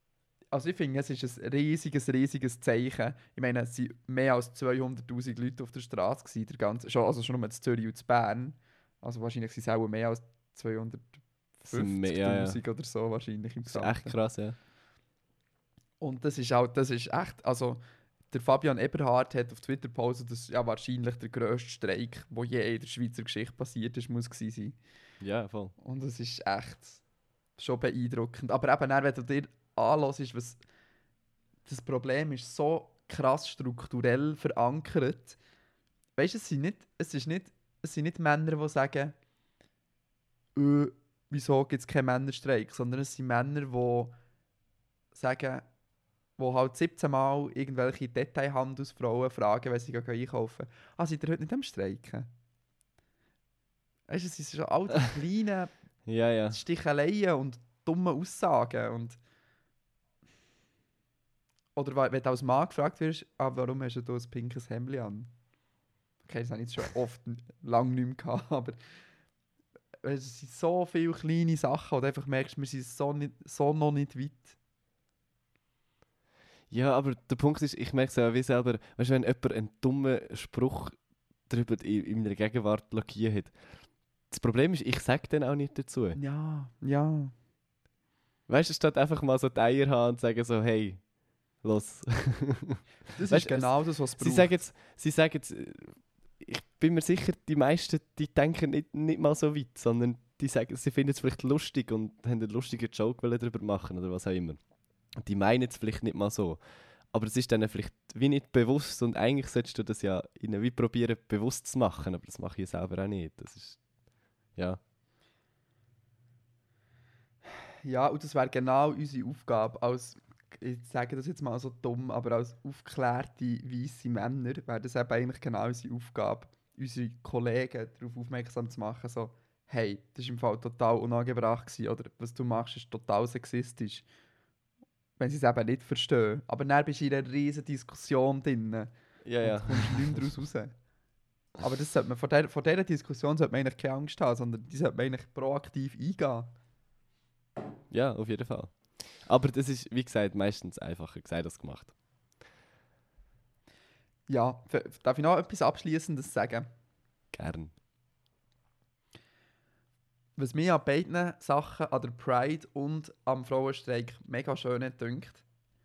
also ich finde, es ist ein riesiges, riesiges Zeichen. Ich meine, es waren mehr als zweihunderttausend Leute auf der Straße gewesen, der ganze, schon, also schon nur in Zürich und in Bern. Also wahrscheinlich sind es auch mehr als zweihundertfünfzigtausend Ja, ja. oder so wahrscheinlich im Das ist echt krass, ja. Und das ist auch, das ist echt, also der Fabian Eberhard hat auf Twitter gepostet, dass ja wahrscheinlich der grösste Streik, der je in der Schweizer Geschichte passiert ist, muss gewesen sein. Ja, voll. Und es ist echt schon beeindruckend. Aber eben, dann, wenn du dir anhörst, was das Problem ist, so krass strukturell verankert. Weißt du, es sind nicht, es ist nicht, es sind nicht Männer, die sagen, äh, wieso gibt es keinen Männerstreik, sondern es sind Männer, die sagen, wo halt siebzehn Mal irgendwelche Detailhandelsfrauen fragen, wenn sie gehen einkaufen. Ah, seid ihr heute nicht am Streiken? Weißt du, es sind schon all die kleinen Ja, ja. Sticheleien und dumme Aussagen. Und oder wa- wenn du als Mann gefragt wirst, ah, warum hast du da ein pinkes Hemd an? Okay, das habe ich jetzt schon oft n- lang nicht mehr gehabt, aber es sind so viele kleine Sachen, wo du einfach merkst, wir sind so, nicht, so noch nicht weit. Ja, aber der Punkt ist, ich merke es ja wie selber, weißt du, wenn jemand einen dummen Spruch darüber in, in meiner Gegenwart lackiert hat. Das Problem ist, ich sage dann auch nicht dazu. Ja, ja. Weißt du, statt einfach mal so die Eier haben und sagen so, hey, los. Das Weißt ist du, genau das, was es Sie braucht. sagen jetzt, sie sagen jetzt, äh, ich bin mir sicher, die meisten, die denken nicht, nicht mal so weit, sondern die sagen, sie finden es vielleicht lustig und haben einen lustigen Joke wollen darüber machen oder was auch immer. Und die meinen es vielleicht nicht mal so. Aber es ist dann vielleicht wie nicht bewusst und eigentlich solltest du das ja ihnen wie probieren bewusst zu machen, aber das mache ich selber auch nicht. Das ist, ja. Ja, und das wäre genau unsere Aufgabe als, ich sage das jetzt mal so dumm, aber als aufgeklärte weisse Männer wäre das eben eigentlich genau unsere Aufgabe, unsere Kollegen darauf aufmerksam zu machen, so, hey, das war im Fall total unangebracht gewesen, oder was du machst, ist total sexistisch. Wenn sie es eben nicht verstehen. Aber dann bist du in einer riesen Diskussion drin Ja, und ja. du kommst nicht mehr daraus raus. Aber das sollte man, vor, der, vor dieser Diskussion sollte man eigentlich keine Angst haben, sondern die sollte man eigentlich proaktiv eingehen. Ja, auf jeden Fall. Aber das ist, wie gesagt, meistens einfacher gesagt als gemacht. Ja, f- darf ich noch etwas Abschließendes sagen? Gern. Was mir an beiden Sachen, an der Pride und am Frauenstreik mega schön dünkt,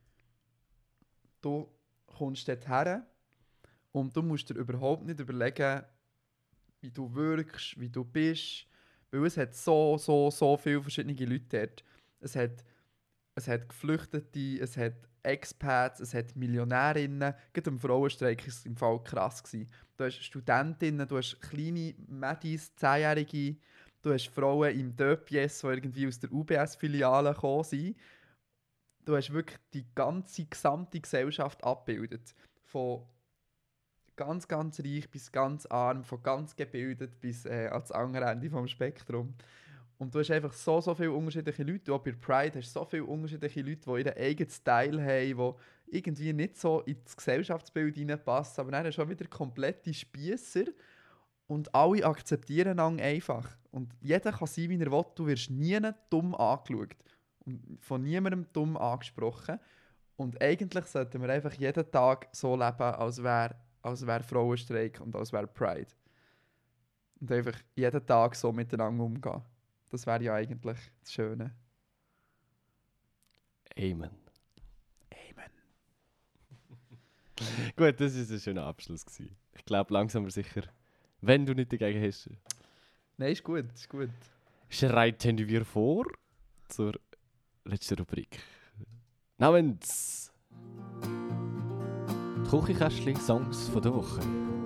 du kommst dort her und du musst dir überhaupt nicht überlegen, wie du wirkst, wie du bist, weil es hat so, so, so viele verschiedene Leute dort. Es hat, es hat Geflüchtete, es hat Expats, es hat Millionärinnen. Gerade am Frauenstreik war es im Fall krass gewesen. Du hast Studentinnen, du hast kleine Mädis, Zehnjährige, du hast Frauen im Döpies, die irgendwie aus der U B S-Filiale gekommen sind. Du hast wirklich die ganze gesamte Gesellschaft abgebildet. Von ganz, ganz reich bis ganz arm, von ganz gebildet bis äh, ans andere Ende vom Spektrum. Und du hast einfach so, so viele unterschiedliche Leute. Auch bei Pride hast du so viele unterschiedliche Leute, die ihren eigenen Style haben, die irgendwie nicht so ins Gesellschaftsbild hineinpassen. Aber dann hast du auch wieder komplette Spiesser. Und alle akzeptieren einander einfach. Und jeder kann sein, wie er will. Du wirst nie dumm angeschaut. Und von niemandem dumm angesprochen. Und eigentlich sollten wir einfach jeden Tag so leben, als wäre als wär Frauenstreik und als wäre Pride. Und einfach jeden Tag so miteinander umgehen. Das wäre ja eigentlich das Schöne. Amen. Amen. Gut, das war ein schöner Abschluss gewesen. Ich glaube, langsam aber sicher, wenn du nicht dagegen hast, Nein, ist gut, ist gut. schreiten wir vor zur letzten Rubrik. Namens Die Küchenkästchen-Songs von der Woche.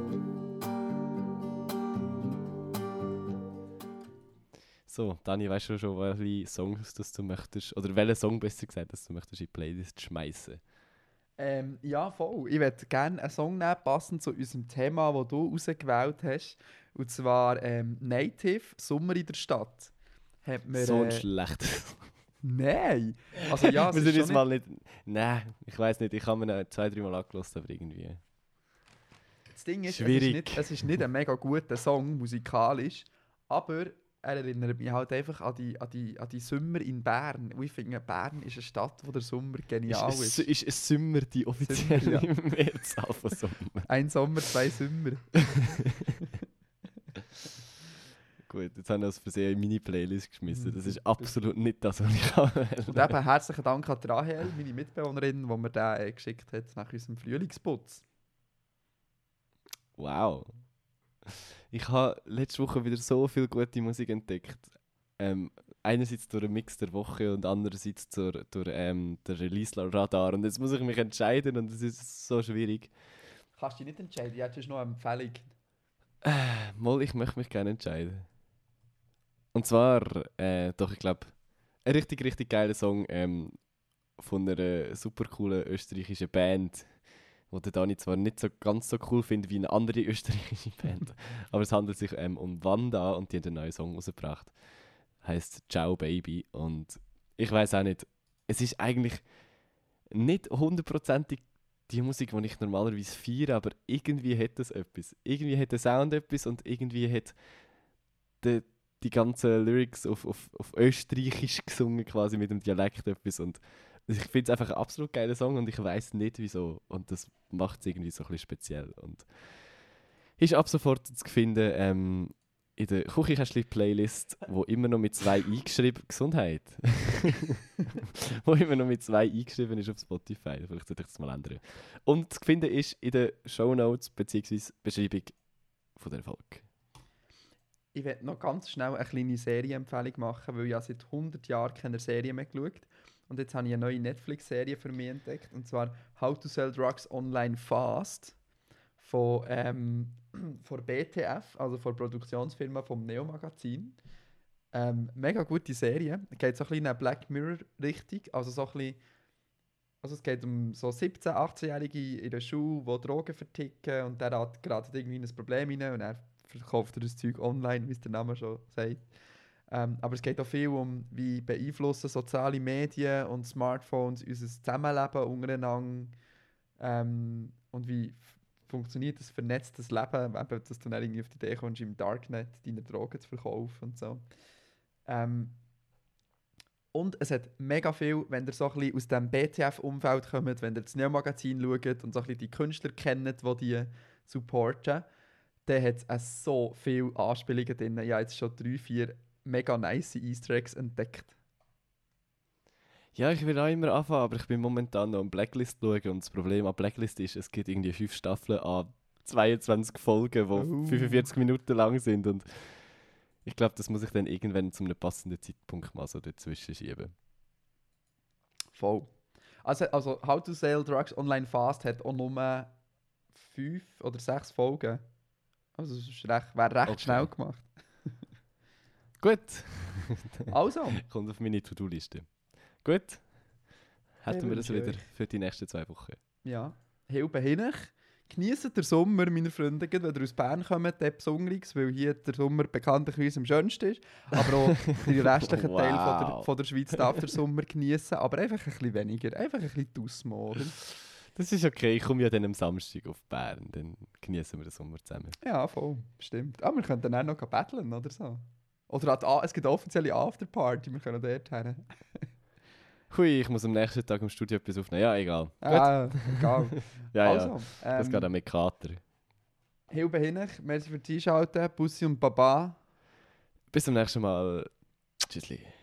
So, Dani, weißt du schon, welche Songs das du möchtest, oder welchen Song besser gesagt, dass du möchtest in die Playlist schmeißen? Ähm, ja, voll. Ich würde gerne einen Song nehmen, passend zu unserem Thema, das du ausgewählt hast. Und zwar ähm, Native, Sommer in der Stadt. Hat mir, So ein äh, schlechtes. Nein! Also ja, es Wir ist sind schon jetzt mal nicht. Nein, ich weiß nicht, ich habe mir ihn zwei, dreimal angelassen, aber irgendwie. Das Ding ist, es ist, Schwierig. nicht, es ist nicht ein mega guter Song, musikalisch, aber er erinnert mich halt einfach an die, an die, an die Sommer in Bern. Und ich finde, Bern ist eine Stadt, wo der Sommer genial ist. Ist, ist, ist ein Sommer die offizielle Sommer, ja. Mehrzahl von Sommer? Ein Sommer, zwei Sommer. Gut, jetzt habe ich das Versehen in meine Playlist geschmissen. Das ist absolut nicht das, was ich wollte. Und eben herzlichen Dank an Rahel, meine Mitbewohnerin, die mir den äh, geschickt hat nach unserem Frühlingsputz. Wow. Ich habe letzte Woche wieder so viel gute Musik entdeckt. Ähm, einerseits durch den Mix der Woche und andererseits durch, durch ähm, den Release-Radar. Und jetzt muss ich mich entscheiden und es ist so schwierig. Kannst du dich nicht entscheiden? Ja, das ist noch eine Empfehlung. Äh, mal, ich möchte mich gerne entscheiden. Und zwar, äh, doch, ich glaube, ein richtig, richtig geiler Song ähm, von einer super coolen österreichischen Band, die der Dani zwar nicht so ganz so cool findet wie eine andere österreichische Band, aber es handelt sich ähm, um Wanda und die haben einen neuen Song rausgebracht. Heißt Ciao Baby. Und ich weiß auch nicht, es ist eigentlich nicht hundertprozentig die Musik, die ich normalerweise feiere, aber irgendwie hat es etwas. Irgendwie hat der Sound etwas und irgendwie hat die, die ganzen Lyrics auf, auf, auf Österreichisch gesungen, quasi mit dem Dialekt etwas. Und ich finde es einfach ein absolut geiler Song und ich weiß nicht wieso. Und das macht es irgendwie so ein bisschen speziell. Und ist ab sofort zu finden ähm, in der Küchenkästchen-Playlist, wo immer noch mit zwei eingeschrieben Gesundheit. wo immer noch mit zwei eingeschrieben ist auf Spotify. Vielleicht sollte ich das mal ändern. Und zu finden ist in den Shownotes bzw. Beschreibung von der Folge. Ich werde noch ganz schnell eine kleine Serienempfehlung machen, weil ich ja seit hundert Jahren keine Serie mehr geschaut. Und jetzt habe ich eine neue Netflix-Serie für mich entdeckt. Und zwar How to Sell Drugs Online Fast von, ähm, von B T F, also von der Produktionsfirma vom Neo-Magazin. Ähm, mega gute Serie. Es geht so ein bisschen in eine Black Mirror-Richtung. Also, so ein bisschen, also es geht um so siebzehn-, achtzehnjährige in der Schule, die Drogen verticken. Und der hat gerade irgendwie ein Problem rein und er verkauft er das Zeug online, wie es der Name schon sagt. Ähm, aber es geht auch viel um, wie beeinflussen soziale Medien und Smartphones unser Zusammenleben untereinander ähm, und wie f- funktioniert das vernetztes Leben, eben, dass du dann irgendwie auf die Idee kommst, im Darknet deine Drogen zu verkaufen und so. Ähm, und es hat mega viel, wenn ihr so ein bisschen aus dem B T F-Umfeld kommt, wenn ihr das Neo-Magazin schaut und so ein bisschen die Künstler kennt, die die supporten, dann hat es so viele Anspielungen drin. Ich habe jetzt schon drei, vier mega nice Easter Eggs entdeckt. Ja, ich will auch immer anfangen, aber ich bin momentan noch am Blacklist schauen und das Problem an Blacklist ist, es gibt irgendwie fünf Staffeln an zweiundzwanzig Folgen, die Oh. fünfundvierzig Minuten lang sind und ich glaube, das muss ich dann irgendwann zu einem passenden Zeitpunkt mal so dazwischen schieben. Voll. Also, also How to Sell Drugs Online Fast hat auch nur fünf oder sechs Folgen. Also es ist recht, wäre recht Okay. schnell gemacht. Gut, Also, kommt auf meine To-Do-Liste. Gut, hätten Hey, wir das wünsche wieder euch. für die nächsten zwei Wochen. ja, Hilfe hinech. Genießt den Sommer, meine Freunde, gerade wenn ihr aus Bern kommt, der besonderes, weil hier der Sommer bekanntlich am schönsten ist. Aber auch die restlichen Wow. Teile von der, von der Schweiz darf der Sommer genießen, aber einfach ein bisschen weniger, einfach ein bisschen Tausmo, oder? Das ist okay, ich komme ja dann am Samstag auf Bern, dann genießen wir den Sommer zusammen. Ja, voll, stimmt. Aber wir können dann auch noch battlen oder so. Oder an die A- es gibt eine offizielle Afterparty, wir können dort hin. Hui, ich muss am nächsten Tag im Studio etwas aufnehmen. Ja, egal. Gut. Ah, egal. Ja, ja, Also, das geht auch ähm, mit Kater. Hilfe hinech, merci fürs Einschalten, Bussi und Baba. Bis zum nächsten Mal. Tschüssli.